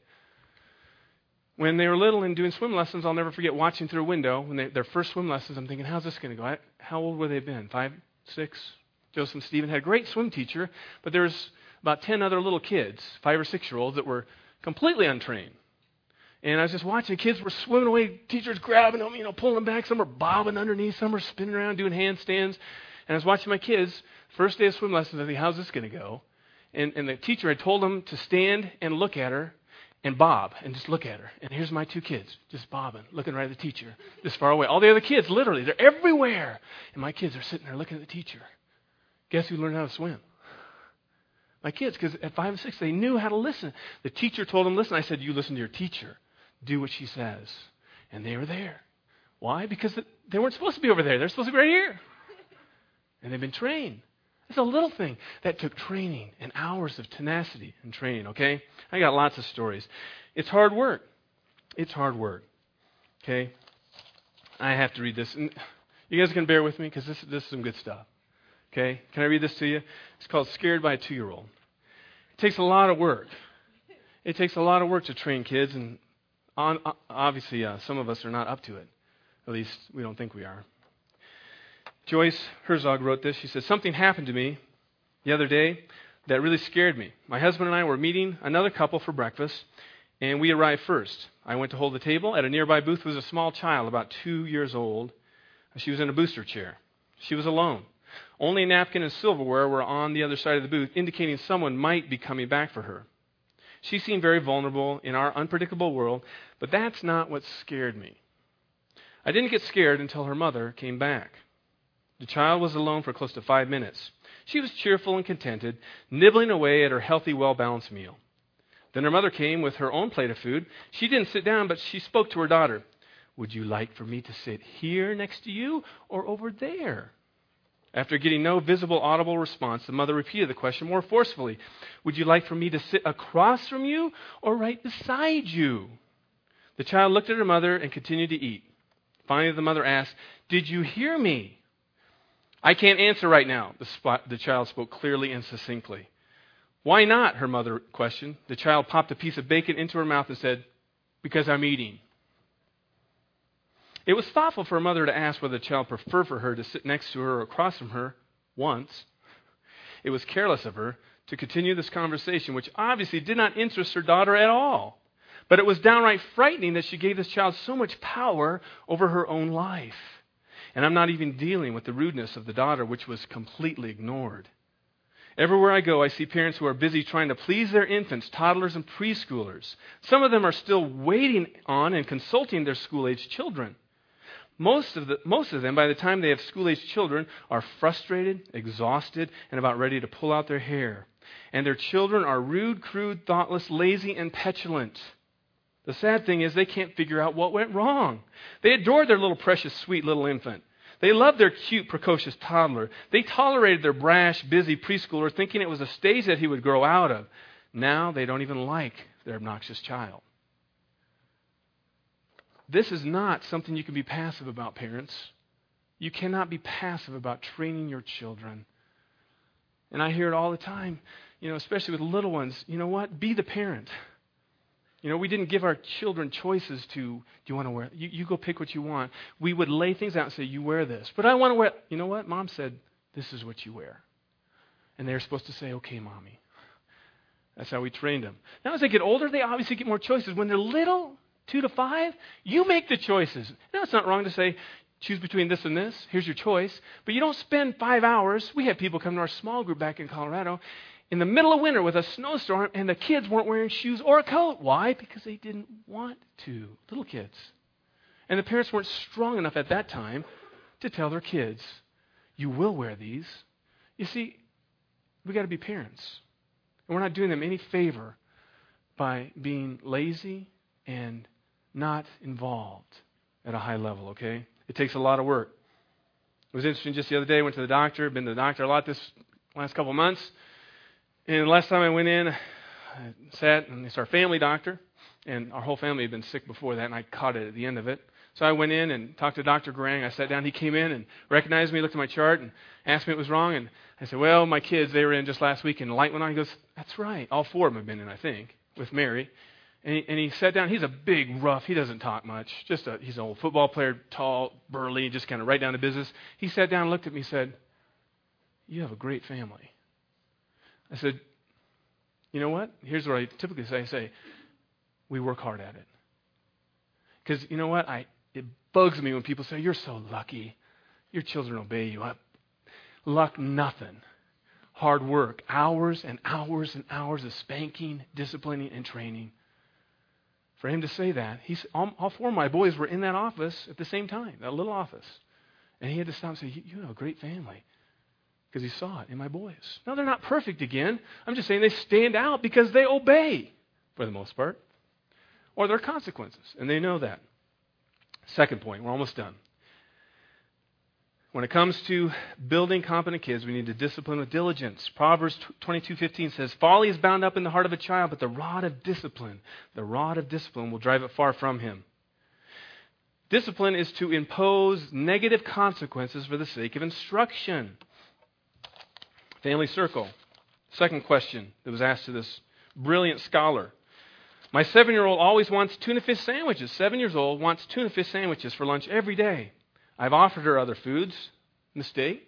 When they were little and doing swim lessons, I'll never forget watching through a window. When their first swim lessons, I'm thinking, how's this going to go? How old were they been? 5, 6? Joseph and Stephen had a great swim teacher, but there was about 10 other little kids, 5 or 6-year-olds, that were completely untrained. And I was just watching. Kids were swimming away. Teachers grabbing them, pulling them back. Some were bobbing underneath. Some were spinning around doing handstands. And I was watching my kids. First day of swim lessons, I think, how's this going to go? And the teacher had told them to stand and look at her and bob and just look at her. And here's my 2 kids just bobbing, looking right at the teacher, this far away. All the other kids, literally, they're everywhere. And my kids are sitting there looking at the teacher. Guess who learned how to swim? My kids, because at 5 and 6, they knew how to listen. The teacher told them, listen. I said, you listen to your teacher. Do what she says. And they were there. Why? Because they weren't supposed to be over there. They're supposed to be right here. And they've been trained. It's a little thing that took training and hours of tenacity and training, okay? I got lots of stories. It's hard work. It's hard work, okay? I have to read this. And you guys can bear with me because this is some good stuff, okay? Can I read this to you? It's called Scared by a 2-Year-Old. It takes a lot of work. It takes a lot of work to train kids, and obviously some of us are not up to it. At least we don't think we are. Joyce Herzog wrote this. She said, something happened to me the other day that really scared me. My husband and I were meeting another couple for breakfast, and we arrived first. I went to hold the table. At a nearby booth was a small child, about 2 years old. She was in a booster chair. She was alone. Only a napkin and silverware were on the other side of the booth, indicating someone might be coming back for her. She seemed very vulnerable in our unpredictable world, but that's not what scared me. I didn't get scared until her mother came back. The child was alone for close to 5 minutes. She was cheerful and contented, nibbling away at her healthy, well-balanced meal. Then her mother came with her own plate of food. She didn't sit down, but she spoke to her daughter. Would you like for me to sit here next to you or over there? After getting no visible, audible response, the mother repeated the question more forcefully. Would you like for me to sit across from you or right beside you? The child looked at her mother and continued to eat. Finally, the mother asked, did you hear me? I can't answer right now, the child spoke clearly and succinctly. Why not? Her mother questioned. The child popped a piece of bacon into her mouth and said, because I'm eating. It was thoughtful for her mother to ask whether the child preferred for her to sit next to her or across from her once. It was careless of her to continue this conversation, which obviously did not interest her daughter at all. But it was downright frightening that she gave this child so much power over her own life. And I'm not even dealing with the rudeness of the daughter, which was completely ignored. Everywhere I go, I see parents who are busy trying to please their infants, toddlers, and preschoolers. Some of them are still waiting on and consulting their school-age children. Most of them, by the time they have school-age children, are frustrated, exhausted, and about ready to pull out their hair. And their children are rude, crude, thoughtless, lazy, and petulant. The sad thing is they can't figure out what went wrong. They adored their little precious, sweet little infant. They loved their cute, precocious toddler. They tolerated their brash, busy preschooler, thinking it was a stage that he would grow out of. Now they don't even like their obnoxious child. This is not something you can be passive about, parents. You cannot be passive about training your children. And I hear it all the time, especially with little ones. You know what? Be the parent. We didn't give our children choices to, do you want to wear, you go pick what you want. We would lay things out and say, you wear this. But I want to wear, you know what? Mom said, this is what you wear. And they're supposed to say, okay, Mommy. That's how we trained them. Now as they get older, they obviously get more choices. When they're little, 2 to 5, you make the choices. Now it's not wrong to say, choose between this and this. Here's your choice. But you don't spend 5 hours. We had people come to our small group back in Colorado in the middle of winter with a snowstorm, and the kids weren't wearing shoes or a coat. Why? Because they didn't want to. Little kids. And the parents weren't strong enough at that time to tell their kids, you will wear these. You see, we got to be parents. And we're not doing them any favor by being lazy and not involved at a high level, okay? It takes a lot of work. It was interesting just the other day, I went to the doctor, been to the doctor a lot this last couple of months. And the last time I went in, I sat, and it's our family doctor, and our whole family had been sick before that, and I caught it at the end of it. So I went in and talked to Dr. Garang. I sat down. He came in and recognized me, looked at my chart, and asked me what was wrong. And I said, well, my kids, they were in just last week, and the light went on. He goes, that's right. All 4 of them have been in, I think, with Mary. And he sat down. He's a big, rough, he doesn't talk much. He's an old football player, tall, burly, just kind of right down to business. He sat down and looked at me and said, you have a great family. I said, you know what? Here's what I typically say. I say, we work hard at it. Because you know what? It bugs me when people say, you're so lucky. Your children obey you. Luck, nothing. Hard work. Hours and hours and hours of spanking, disciplining, and training. For him to say that, all 4 of my boys were in that office at the same time, that little office. And he had to stop and say, you have a great family. Because he saw it in my boys. Now, they're not perfect again. I'm just saying they stand out because they obey, for the most part. Or there are consequences, and they know that. Second point, we're almost done. When it comes to building competent kids, we need to discipline with diligence. Proverbs 22:15 says, folly is bound up in the heart of a child, but the rod of discipline will drive it far from him. Discipline is to impose negative consequences for the sake of instruction. Family circle. Second question that was asked to this brilliant scholar. My 7-year-old always wants tuna fish sandwiches. 7 years old wants tuna fish sandwiches for lunch every day. I've offered her other foods in the state.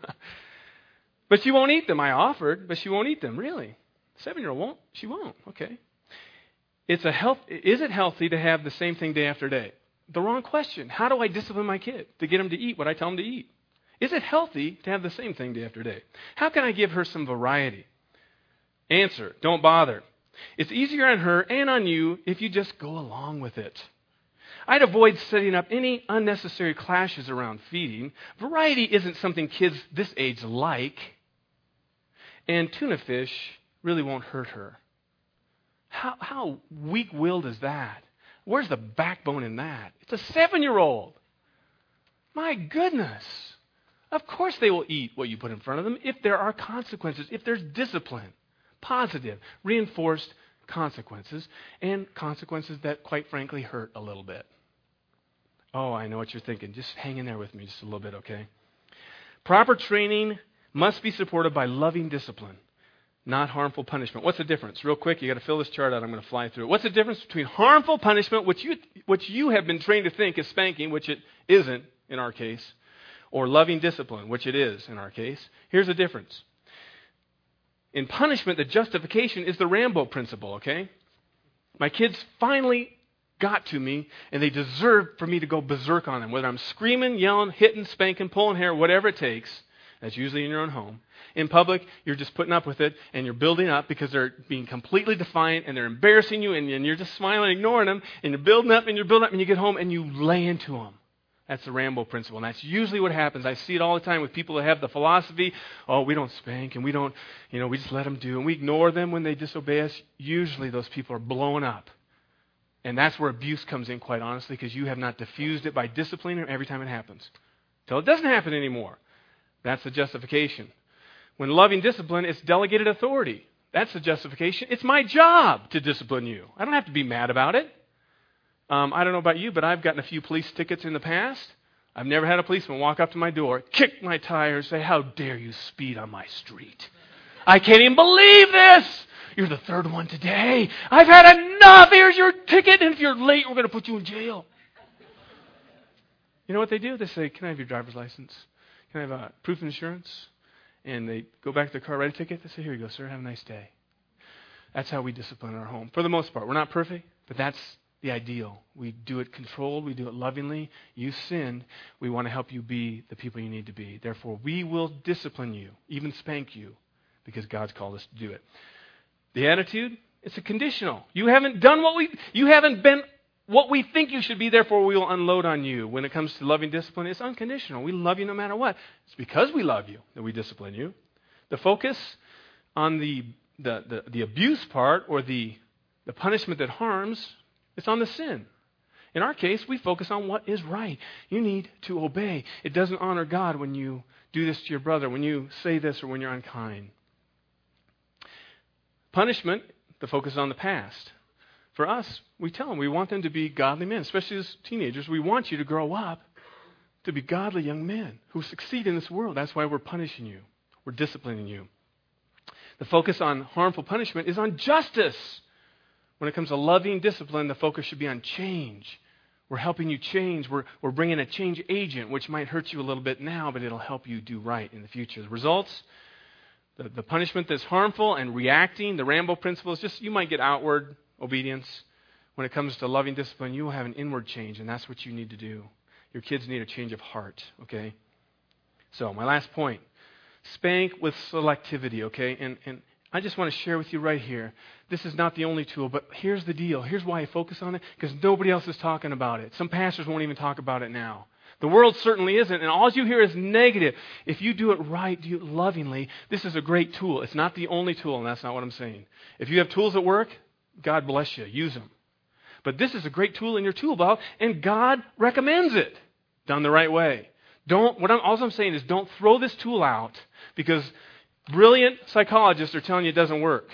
But she won't eat them. I offered, but she won't eat them. Really? 7-year-old won't? She won't. Okay. Is it healthy to have the same thing day after day? The wrong question. How do I discipline my kid to get him to eat what I tell him to eat? Is it healthy to have the same thing day after day? How can I give her some variety? Answer, don't bother. It's easier on her and on you if you just go along with it. I'd avoid setting up any unnecessary clashes around feeding. Variety isn't something kids this age like. And tuna fish really won't hurt her. How weak-willed is that? Where's the backbone in that? It's a 7-year-old. My goodness. Of course they will eat what you put in front of them if there are consequences, if there's discipline, positive, reinforced consequences, and consequences that, quite frankly, hurt a little bit. Oh, I know what you're thinking. Just hang in there with me just a little bit, okay? Proper training must be supported by loving discipline, not harmful punishment. What's the difference? Real quick, you got to fill this chart out. I'm going to fly through it. What's the difference between harmful punishment, which you have been trained to think is spanking, which it isn't in our case, or loving discipline, which it is in our case? Here's the difference. In punishment, the justification is the Rambo principle, okay? My kids finally got to me, and they deserve for me to go berserk on them. Whether I'm screaming, yelling, hitting, spanking, pulling hair, whatever it takes, that's usually in your own home. In public, you're just putting up with it, and you're building up because they're being completely defiant, and they're embarrassing you, and you're just smiling, ignoring them, and you're building up, and you get home, and you lay into them. That's the Rambo principle, and that's usually what happens. I see it all the time with people that have the philosophy, oh, we don't spank, and we don't, we just let them do, and we ignore them when they disobey us. Usually those people are blowing up. And that's where abuse comes in, quite honestly, because you have not diffused it by disciplining them every time it happens. Till it doesn't happen anymore. That's the justification. When loving discipline, it's delegated authority. That's the justification. It's my job to discipline you. I don't have to be mad about it. I don't know about you, but I've gotten a few police tickets in the past. I've never had a policeman walk up to my door, kick my tires, say, how dare you speed on my street? I can't even believe this! You're the third one today. I've had enough. Here's your ticket, and if you're late, we're going to put you in jail. You know what they do? They say, can I have your driver's license? Can I have proof of insurance? And they go back to the car, write a ticket. They say, here you go, sir. Have a nice day. That's how we discipline in our home. For the most part. We're not perfect, but that's the ideal. We do it controlled. We do it lovingly. You sinned. We want to help you be the people you need to be. Therefore, we will discipline you, even spank you, because God's called us to do it. The attitude, it's a conditional. You haven't been what we think you should be, therefore we will unload on you. When it comes to loving discipline, it's unconditional. We love you no matter what. It's because we love you that we discipline you. The focus on the abuse part or the punishment that harms, it's on the sin. In our case, we focus on what is right. You need to obey. It doesn't honor God when you do this to your brother, when you say this, or when you're unkind. Punishment, the focus is on the past. For us, we tell them we want them to be godly men, especially as teenagers. We want you to grow up to be godly young men who succeed in this world. That's why we're punishing you. We're disciplining you. The focus on harmful punishment is on justice. When it comes to loving discipline, the focus should be on change. We're helping you change. We're bringing a change agent, which might hurt you a little bit now, but it'll help you do right in the future. The results, the punishment that's harmful and reacting, the Rambo principle is just you might get outward obedience. When it comes to loving discipline, you will have an inward change, and that's what you need to do. Your kids need a change of heart, okay? So, my last point, spank with selectivity, okay? And I just want to share with you right here, this is not the only tool, but here's the deal. Here's why I focus on it, because nobody else is talking about it. Some pastors won't even talk about it now. The world certainly isn't, and all you hear is negative. If you do it right, do it lovingly, this is a great tool. It's not the only tool, and that's not what I'm saying. If you have tools at work, God bless you. Use them. But this is a great tool in your tool belt, and God recommends it done the right way. All I'm saying is don't throw this tool out because brilliant psychologists are telling you it doesn't work.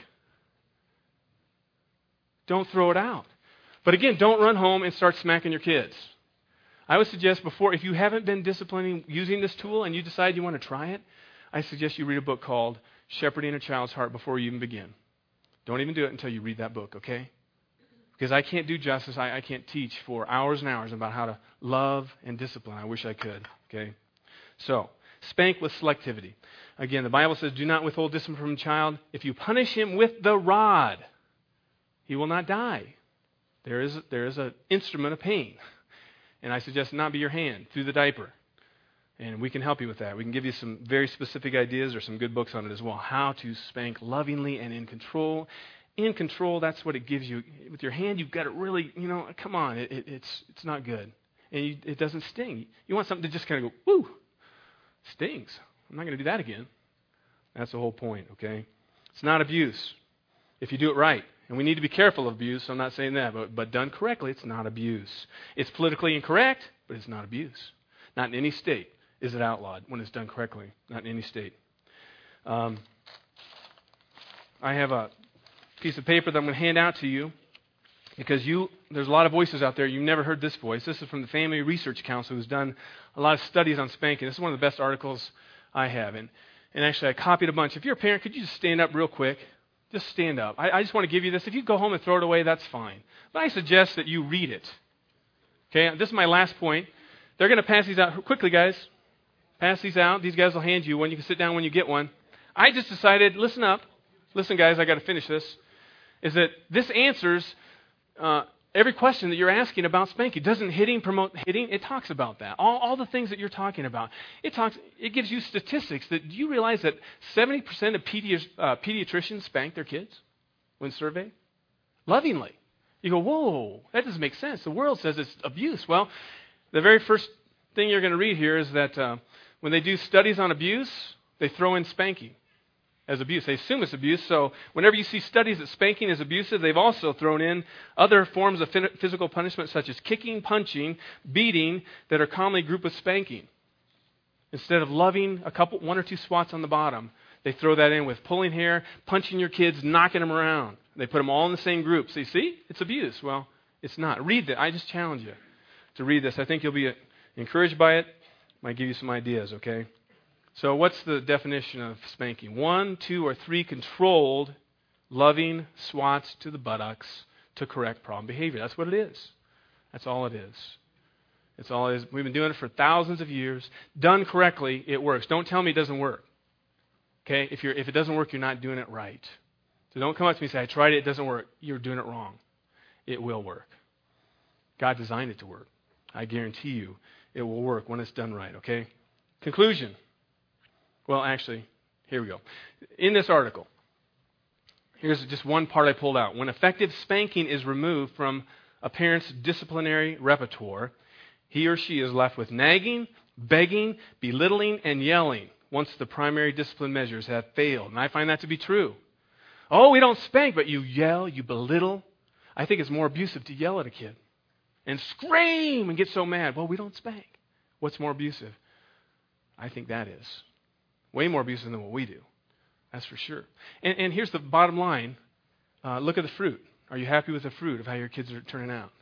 Don't throw it out. But again, don't run home and start smacking your kids. I would suggest if you haven't been disciplining using this tool and you decide you want to try it, I suggest you read a book called Shepherding a Child's Heart before you even begin. Don't even do it until you read that book, okay? Because I can't do justice. I can't teach for hours and hours about how to love and discipline. I wish I could, okay? So, spank with selectivity. Again, the Bible says, do not withhold discipline from a child. If you punish him with the rod, he will not die. There is an instrument of pain. And I suggest it not be your hand, through the diaper. And we can help you with that. We can give you some very specific ideas or some good books on it as well. How to spank lovingly and in control. In control, that's what it gives you. With your hand, you've got to really, come on. It's not good. And it doesn't sting. You want something to just kind of go, woo, stings. I'm not going to do that again. That's the whole point, okay? It's not abuse if you do it right. And we need to be careful of abuse, so I'm not saying that. But done correctly, it's not abuse. It's politically incorrect, but it's not abuse. Not in any state is it outlawed when it's done correctly. Not in any state. I have a piece of paper that I'm going to hand out to you because there's a lot of voices out there. You've never heard this voice. This is from the Family Research Council, who's done a lot of studies on spanking. This is one of the best articles I have. And actually, I copied a bunch. If you're a parent, could you just stand up real quick? Just stand up. I just want to give you this. If you go home and throw it away, that's fine. But I suggest that you read it. Okay, this is my last point. They're going to pass these out. Quickly, guys. Pass these out. These guys will hand you one. You can sit down when you get one. I just decided, listen up. Listen, guys, I got to finish this. Is that this answers every question that you're asking about spanking. Doesn't hitting promote hitting? It talks about that. All the things that you're talking about. It gives you statistics. Do you realize that 70% of pediatricians spank their kids when surveyed? Lovingly. You go, whoa, that doesn't make sense. The world says it's abuse. Well, the very first thing you're going to read here is that when they do studies on abuse, they throw in spanking as abuse. They assume it's abuse. So whenever you see studies that spanking is abusive, they've also thrown in other forms of physical punishment such as kicking, punching, beating that are commonly grouped with spanking. Instead of loving one or two swats on the bottom, they throw that in with pulling hair, punching your kids, knocking them around. They put them all in the same group. So you see, it's abuse. Well, it's not. Read that. I just challenge you to read this. I think you'll be encouraged by it. Might give you some ideas, okay? So what's the definition of spanking? 1, 2, or 3 controlled, loving swats to the buttocks to correct problem behavior. That's what it is. That's all it is. It's all it is. We've been doing it for thousands of years. Done correctly, it works. Don't tell me it doesn't work. Okay? If it doesn't work, you're not doing it right. So don't come up to me and say, I tried it, it doesn't work. You're doing it wrong. It will work. God designed it to work. I guarantee you it will work when it's done right, okay? Conclusion. Well, actually, here we go. In this article, here's just one part I pulled out. When effective spanking is removed from a parent's disciplinary repertoire, he or she is left with nagging, begging, belittling, and yelling once the primary discipline measures have failed. And I find that to be true. Oh, we don't spank, but you yell, you belittle. I think it's more abusive to yell at a kid and scream and get so mad. Well, we don't spank. What's more abusive? I think that is. Way more abusive than what we do. That's for sure. And here's the bottom line. Look at the fruit. Are you happy with the fruit of how your kids are turning out?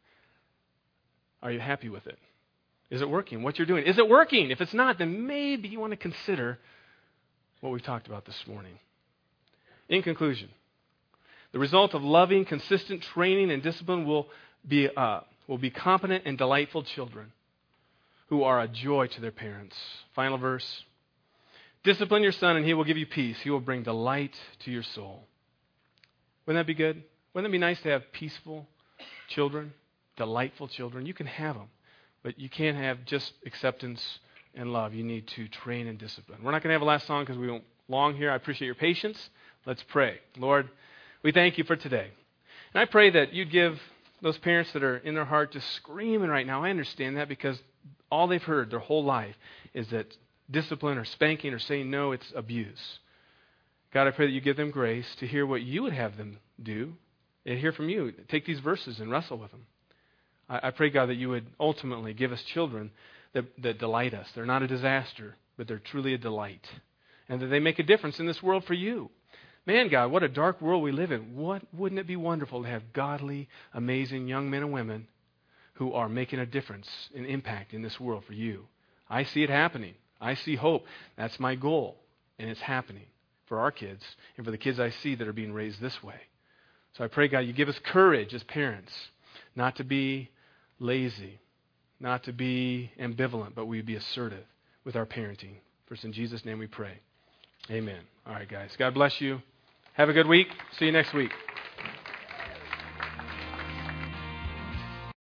Are you happy with it? Is it working? What you're doing? Is it working? If it's not, then maybe you want to consider what we've talked about this morning. In conclusion, the result of loving, consistent training and discipline will be competent and delightful children who are a joy to their parents. Final verse. Discipline your son, and he will give you peace. He will bring delight to your soul. Wouldn't that be good? Wouldn't it be nice to have peaceful children, delightful children? You can have them, but you can't have just acceptance and love. You need to train and discipline. We're not going to have a last song because we won't long here. I appreciate your patience. Let's pray. Lord, we thank you for today. And I pray that you'd give those parents that are in their heart just screaming right now. I understand that because all they've heard their whole life is that discipline or spanking or saying no, it's abuse. God, I pray that you give them grace to hear what you would have them do and hear from you. Take these verses and wrestle with them. I pray, God, that you would ultimately give us children that delight us. They're not a disaster, but they're truly a delight. And that they make a difference in this world for you. Man, God, what a dark world we live in. Wouldn't it be wonderful to have godly, amazing young men and women who are making a difference, an impact in this world for you? I see it happening. I see hope. That's my goal. And it's happening for our kids and for the kids I see that are being raised this way. So I pray, God, you give us courage as parents not to be lazy, not to be ambivalent, but we be assertive with our parenting. First, in Jesus' name we pray. Amen. All right, guys. God bless you. Have a good week. See you next week.